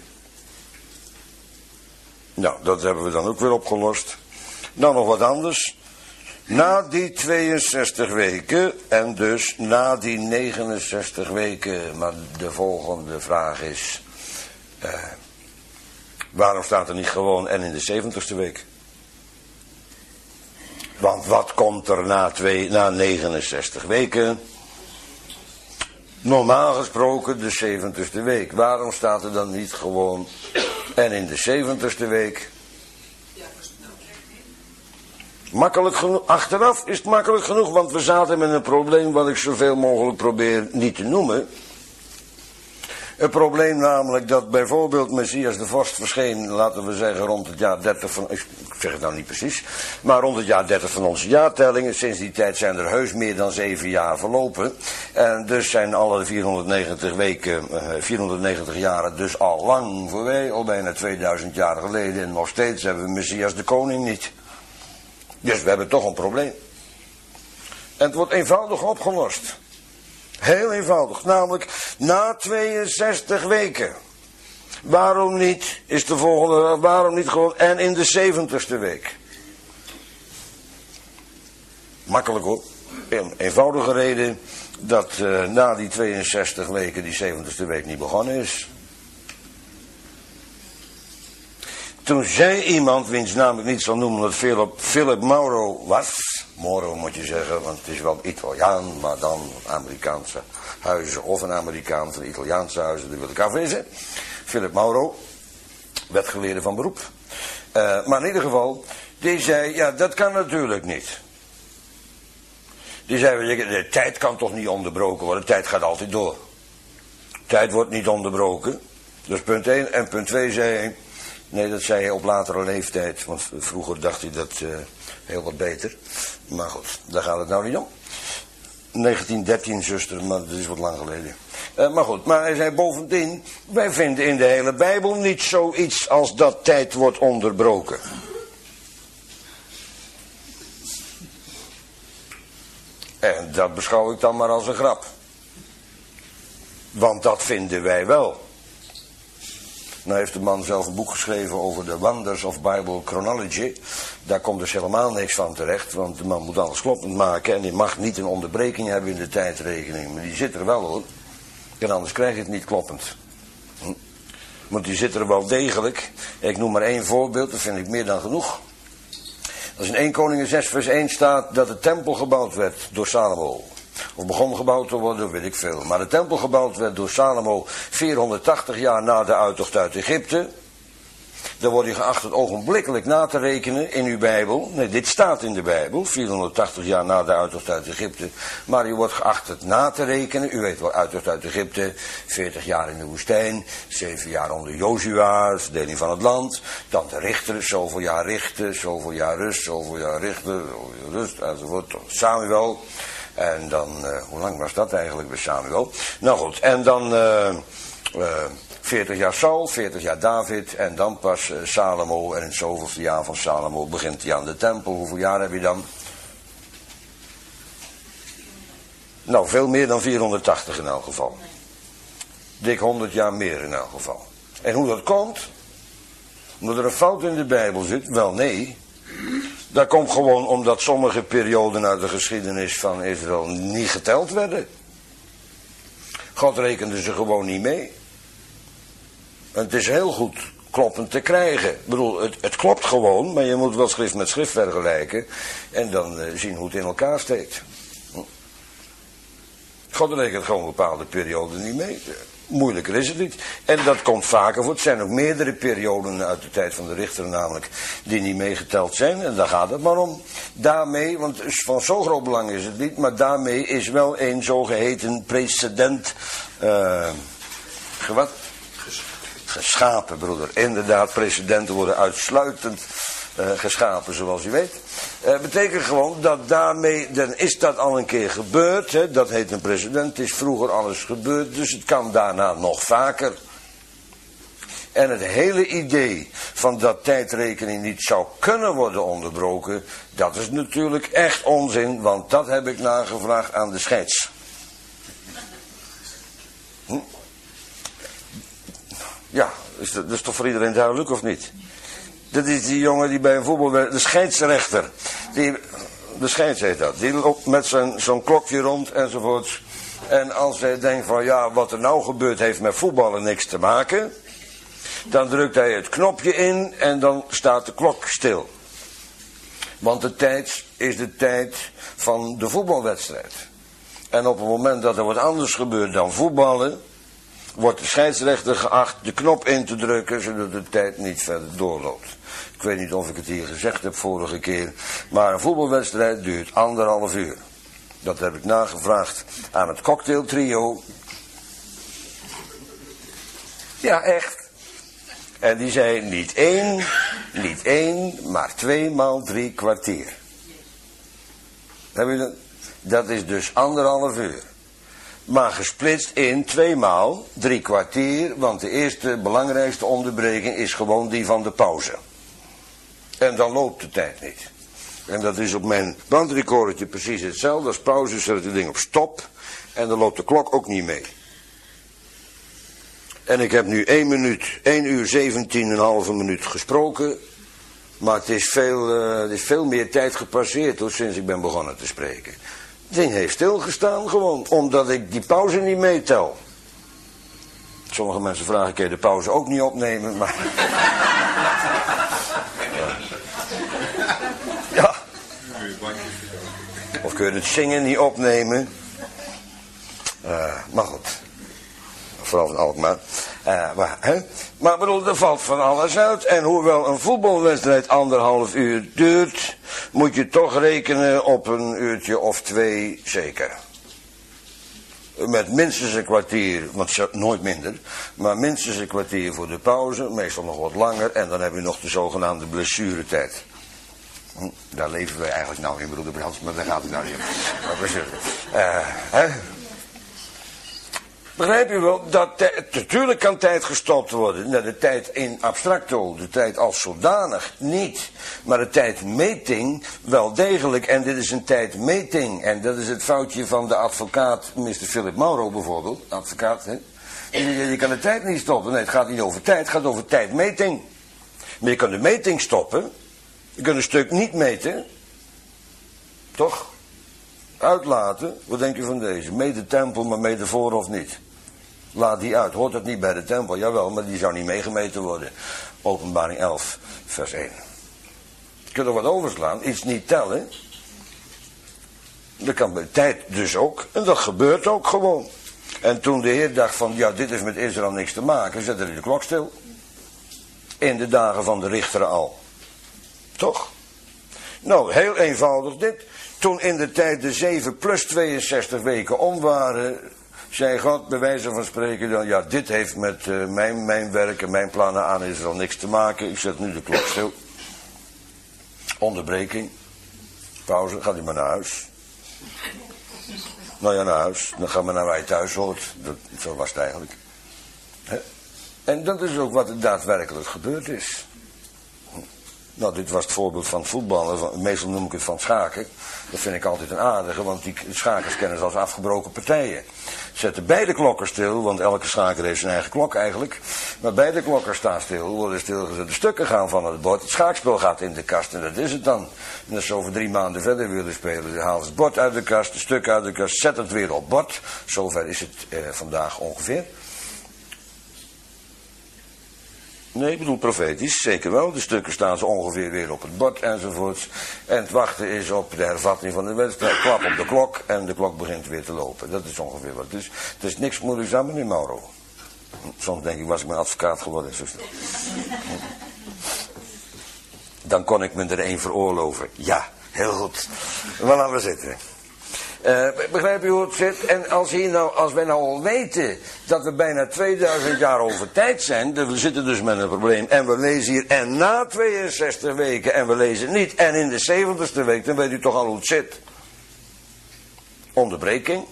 Nou, dat hebben we dan ook weer opgelost. Dan nog wat anders. Na die tweeënzestig weken en dus na die negenenzestig weken. Maar de volgende vraag is, Uh, waarom staat er niet gewoon en in de zeventigste week? Want wat komt er na, twee, na negenenzestig weken? Normaal gesproken de zeventigste week. Waarom staat er dan niet gewoon en in de zeventigste week? Makkelijk genoeg. Achteraf is het makkelijk genoeg, want we zaten met een probleem wat ik zoveel mogelijk probeer niet te noemen. Het probleem namelijk dat bijvoorbeeld Messias de Vorst verscheen, laten we zeggen rond het jaar dertig van, ik zeg het nou niet precies, maar rond het jaar dertig van onze jaartellingen. Sinds die tijd zijn er heus meer dan zeven jaar verlopen. En dus zijn alle vierhonderdnegentig weken, vierhonderdnegentig jaren dus al lang voorbij, al bijna tweeduizend jaar geleden. En nog steeds hebben we Messias de Koning niet. Dus we hebben toch een probleem. En het wordt eenvoudig opgelost. Heel eenvoudig, namelijk na tweeënzestig weken. Waarom niet, is de volgende, waarom niet gewoon, en in de zeventigste week. Makkelijk hoor. Een eenvoudige reden dat uh, na die tweeënzestig weken die zeventigste week niet begonnen is. Toen zei iemand, wiens naam ik niet zal noemen, dat Philip, Philip Mauro was. Mauro moet je zeggen, want het is wel Italiaan, maar dan Amerikaanse huizen of een Amerikaan van de Italiaanse huizen, dat wil ik afwezen. Philip Mauro, wetgeleerde van beroep. Uh, maar in ieder geval, die zei, ja dat kan natuurlijk niet. Die zei, de tijd kan toch niet onderbroken worden, de tijd gaat altijd door. Tijd wordt niet onderbroken, dus punt één. En punt twee zei hij, nee dat zei hij op latere leeftijd, want vroeger dacht hij dat uh, heel wat beter. Maar goed, daar gaat het nou niet om. negentien dertien zuster, maar dat is wat lang geleden. Uh, maar goed, maar hij zei bovendien, wij vinden in de hele Bijbel niet zoiets als dat tijd wordt onderbroken. En dat beschouw ik dan maar als een grap. Want dat vinden wij wel. Nou heeft de man zelf een boek geschreven over de Wonders of Bible Chronology. Daar komt dus helemaal niks van terecht, want de man moet alles kloppend maken en die mag niet een onderbreking hebben in de tijdrekening. Maar die zit er wel hoor. En anders krijg je het niet kloppend. Hm. Want die zit er wel degelijk. Ik noem maar één voorbeeld, dat vind ik meer dan genoeg. Als in Eerste Koningen zes vers één staat dat de tempel gebouwd werd door Salomo. Of begon gebouwd te worden, weet ik veel. Maar de tempel gebouwd werd door Salomo vierhonderdtachtig jaar na de uittocht uit Egypte. Dan wordt u geacht het ogenblikkelijk na te rekenen in uw Bijbel. Nee, dit staat in de Bijbel, vierhonderdtachtig jaar na de uittocht uit Egypte. Maar u wordt geacht het na te rekenen. U weet wel, uittocht uit Egypte, veertig jaar in de woestijn, zeven jaar onder Jozua, verdeling van het land. Dan de richter, zoveel jaar richten, zoveel jaar rust, zoveel jaar richten, zoveel jaar rust, enzovoort. Samuel. En dan, uh, hoe lang was dat eigenlijk bij Samuel? Nou goed, en dan uh, uh, veertig jaar Saul, veertig jaar David en dan pas uh, Salomo. En in het zoveelste jaar van Salomo begint hij aan de tempel. Hoeveel jaar heb je dan? Nou, veel meer dan vierhonderdtachtig in elk geval. Dik honderd jaar meer in elk geval. En hoe dat komt? Omdat er een fout in de Bijbel zit? Wel nee. Dat komt gewoon omdat sommige perioden uit de geschiedenis van Israël niet geteld werden. God rekende ze gewoon niet mee. En het is heel goed kloppend te krijgen. Ik bedoel, het, het klopt gewoon, maar je moet wel schrift met schrift vergelijken. En dan uh, zien hoe het in elkaar steekt. God rekent gewoon bepaalde perioden niet mee. Moeilijker is het niet. En dat komt vaker voor. Het zijn ook meerdere perioden uit de tijd van de richter namelijk die niet meegeteld zijn. En daar gaat het maar om. Daarmee, want van zo groot belang is het niet, maar daarmee is wel een zogeheten precedent uh, gewat? Geschapen, broeder. Inderdaad, precedenten worden uitsluitend uh, geschapen, zoals u weet. Uh, betekent gewoon dat daarmee, dan is dat al een keer gebeurd. Hè? Dat heet een precedent, het is vroeger alles gebeurd, dus het kan daarna nog vaker. En het hele idee van dat tijdrekening niet zou kunnen worden onderbroken, dat is natuurlijk echt onzin, want dat heb ik nagevraagd aan de scheids. Hm? Ja, is dat, dat is toch voor iedereen duidelijk of niet? Dat is die jongen die bij een voetbal, de scheidsrechter, die, de scheids heet dat, die loopt met zijn, zo'n klokje rond enzovoorts. En als hij denkt van ja, wat er nou gebeurt heeft met voetballen niks te maken, dan drukt hij het knopje in en dan staat de klok stil. Want de tijd is de tijd van de voetbalwedstrijd. En op het moment dat er wat anders gebeurt dan voetballen, wordt de scheidsrechter geacht de knop in te drukken, zodat de tijd niet verder doorloopt. Ik weet niet of ik het hier gezegd heb vorige keer, maar een voetbalwedstrijd duurt anderhalf uur. Dat heb ik nagevraagd aan het cocktailtrio. Ja, echt. En die zei niet één, niet één, maar twee maal drie kwartier. Heb je dat? Dat is dus anderhalf uur. Maar gesplitst in twee maal drie kwartier, want de eerste belangrijkste onderbreking is gewoon die van de pauze. En dan loopt de tijd niet. En dat is op mijn bandrecordertje precies hetzelfde. Als pauze zet het ding op stop en dan loopt de klok ook niet mee. En ik heb nu één minuut, één uur zeventien en een halve minuut gesproken. Maar het is veel, uh, het is veel meer tijd gepasseerd hoor, sinds ik ben begonnen te spreken. Het ding heeft stilgestaan gewoon, omdat ik die pauze niet meetel. Sommige mensen vragen, kun je de pauze ook niet opnemen, maar... ja. Ja. Of kun je het zingen niet opnemen. Uh, maar goed. Vooral van Alkmaar. Uh, maar, hè? maar bedoel, er valt van alles uit. En hoewel een voetbalwedstrijd anderhalf uur duurt, moet je toch rekenen op een uurtje of twee zeker. Met minstens een kwartier, want nooit minder, maar minstens een kwartier voor de pauze, meestal nog wat langer. En dan heb je nog de zogenaamde blessuretijd. Hm, daar leven wij eigenlijk nou in, broeder Brans, maar daar gaat het nou niet om. Uh, hè? Begrijp je wel, dat natuurlijk kan tijd gestopt worden. Nou, de tijd in abstracto, de tijd als zodanig niet. Maar de tijdmeting wel degelijk. En dit is een tijdmeting. En dat is het foutje van de advocaat, mister Philip Mauro bijvoorbeeld. Advocaat, hè. Je, je kan de tijd niet stoppen. Nee, het gaat niet over tijd, het gaat over tijdmeting. Maar je kan de meting stoppen. Je kunt een stuk niet meten. Toch? Uitlaten. Wat denk je van deze? Meet de tempel, maar meet de voorhof niet. Laat die uit. Hoort dat niet bij de tempel? Jawel, maar die zou niet meegemeten worden. Openbaring elf, vers één. Je kunt er wat overslaan. Iets niet tellen. Dat kan bij tijd dus ook. En dat gebeurt ook gewoon. En toen de Heer dacht van, ja, dit heeft met Israël niks te maken, zette hij de klok stil. In de dagen van de richteren al. Toch? Nou, heel eenvoudig dit. Toen in de tijd de zeven plus tweeënzestig weken om waren, zei God bij wijze van spreken dan, ja, dit heeft met uh, mijn, mijn werk en mijn plannen aan Israël niks te maken. Ik zet nu de klok stil. Onderbreking. Pauze, gaat u maar naar huis. Nou ja, naar huis. Dan gaan we naar waar je thuis hoort. Dat, zo was het eigenlijk. He? En dat is ook wat er daadwerkelijk gebeurd is. Nou, dit was het voorbeeld van voetballen. Meestal noem ik het van schaken. Dat vind ik altijd een aardige, want die schakers kennen ze als afgebroken partijen. Zetten beide klokken stil, want elke schaker heeft zijn eigen klok eigenlijk. Maar beide klokken staan stil, worden stilgezet. De stukken gaan van het bord. Het schaakspel gaat in de kast en dat is het dan. En als ze over drie maanden verder willen spelen, dan halen ze het bord uit de kast, de stukken uit de kast, zet het weer op bord. Zover is het eh, vandaag ongeveer. Nee, ik bedoel profetisch, zeker wel. De stukken staan zo ongeveer weer op het bord enzovoorts. En het wachten is op de hervatting van de wedstrijd. Klap op de klok en de klok begint weer te lopen. Dat is ongeveer wat. Dus het is niks moeilijks aan, meneer Mauro. Soms denk ik, was ik mijn advocaat geworden. Zo snel. Dan kon ik me er één veroorloven. Ja, heel goed. Maar laten we zitten. Uh, begrijp je hoe het zit? En als, hier nou, als wij nou al weten dat we bijna tweeduizend jaar over tijd zijn, dan we zitten dus met een probleem. En we lezen hier en na tweeënzestig weken en we lezen niet. En in de zeventigste week, dan weet u toch al hoe het zit. Onderbreking.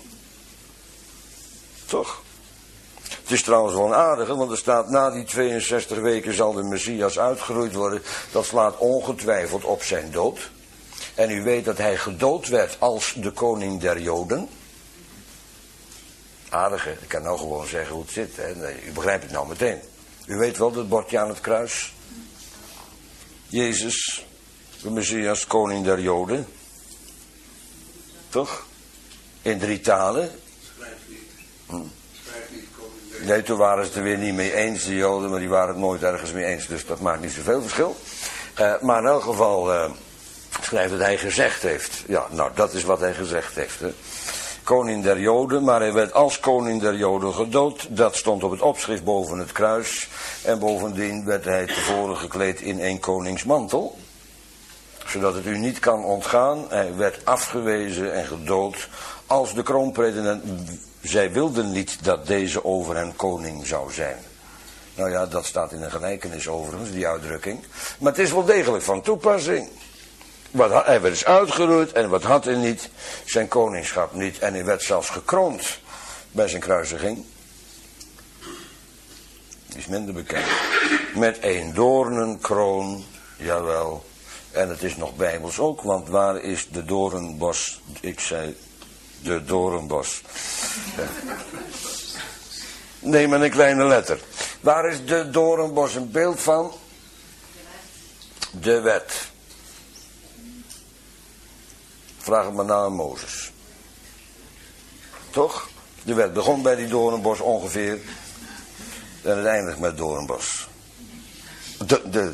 Toch? Het is trouwens wel een aardige, want er staat na die tweeënzestig weken zal de Messias uitgeroeid worden. Dat slaat ongetwijfeld op zijn dood. En u weet dat hij gedood werd als de koning der Joden. Aardige, ik kan nou gewoon zeggen hoe het zit. Hè? Nee, u begrijpt het nou meteen. U weet wel dat bordje aan het kruis. Jezus, de Messias, koning der Joden. Toch? In drie talen. Hm. Nee, toen waren ze het er weer niet mee eens, de Joden, maar die waren het nooit ergens mee eens. Dus dat maakt niet zoveel verschil. Uh, maar in elk geval... Uh, schrijft dat hij gezegd heeft. Ja, nou, dat is wat hij gezegd heeft. Hè. Koning der Joden, maar hij werd als koning der Joden gedood. Dat stond op het opschrift boven het kruis. En bovendien werd hij tevoren gekleed in een koningsmantel. Zodat het u niet kan ontgaan. Hij werd afgewezen en gedood als de kroonpretendent. Zij wilden niet dat deze over hen koning zou zijn. Nou ja, dat staat in een gelijkenis overigens, die uitdrukking. Maar het is wel degelijk van toepassing. Wat had, hij werd dus uitgeroeid en wat had hij niet? Zijn koningschap niet. En hij werd zelfs gekroond bij zijn kruisiging. Die is minder bekend. Met een doornenkroon, jawel. En het is nog bijbels ook, want waar is de doornbos? Ik zei de doornbos. Nee, met een kleine letter. Waar is de doornbos een beeld van? De wet. Vraag het maar na aan Mozes. Toch? De wet begon bij die doornbos ongeveer. En het eindigt met doornbos. De, de.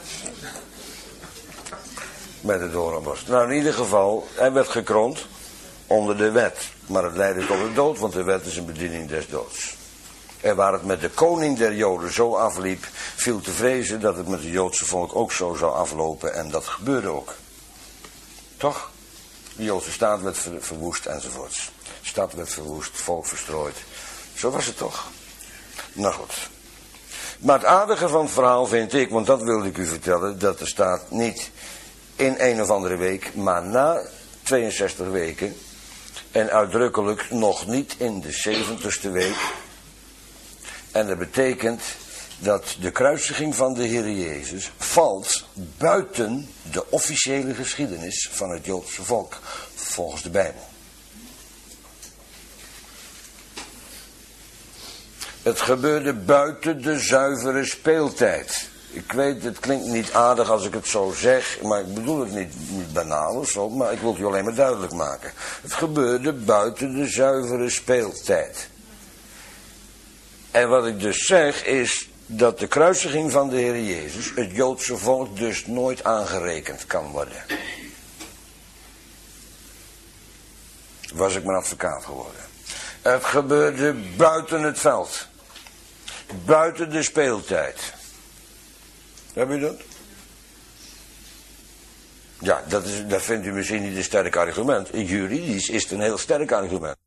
Met de doornbos. Nou, in ieder geval, hij werd gekroond onder de wet. Maar het leidde tot de dood, want de wet is een bediening des doods. En waar het met de koning der Joden zo afliep, viel te vrezen dat het met het Joodse volk ook zo zou aflopen. En dat gebeurde ook. Toch? De Joodse staat werd ver, verwoest enzovoorts. De stad werd verwoest, volk verstrooid. Zo was het toch? Nou goed. Maar het aardige van het verhaal vind ik, want dat wilde ik u vertellen, dat er staat niet in een of andere week, maar na tweeënzestig weken. En uitdrukkelijk nog niet in de zeventigste week. En dat betekent dat de kruisiging van de Heer Jezus valt buiten de officiële geschiedenis van het Joodse volk, volgens de Bijbel. Het gebeurde buiten de zuivere speeltijd. Ik weet, het klinkt niet aardig als ik het zo zeg, maar ik bedoel het niet, niet banaal of zo, maar ik wil het u alleen maar duidelijk maken. Het gebeurde buiten de zuivere speeltijd. En wat ik dus zeg is dat de kruisiging van de Heer Jezus het Joodse volk dus nooit aangerekend kan worden. Was ik mijn advocaat geworden. Het gebeurde buiten het veld. Buiten de speeltijd. Heb je dat? Ja, dat, is, dat vindt u misschien niet een sterk argument. Juridisch is het een heel sterk argument.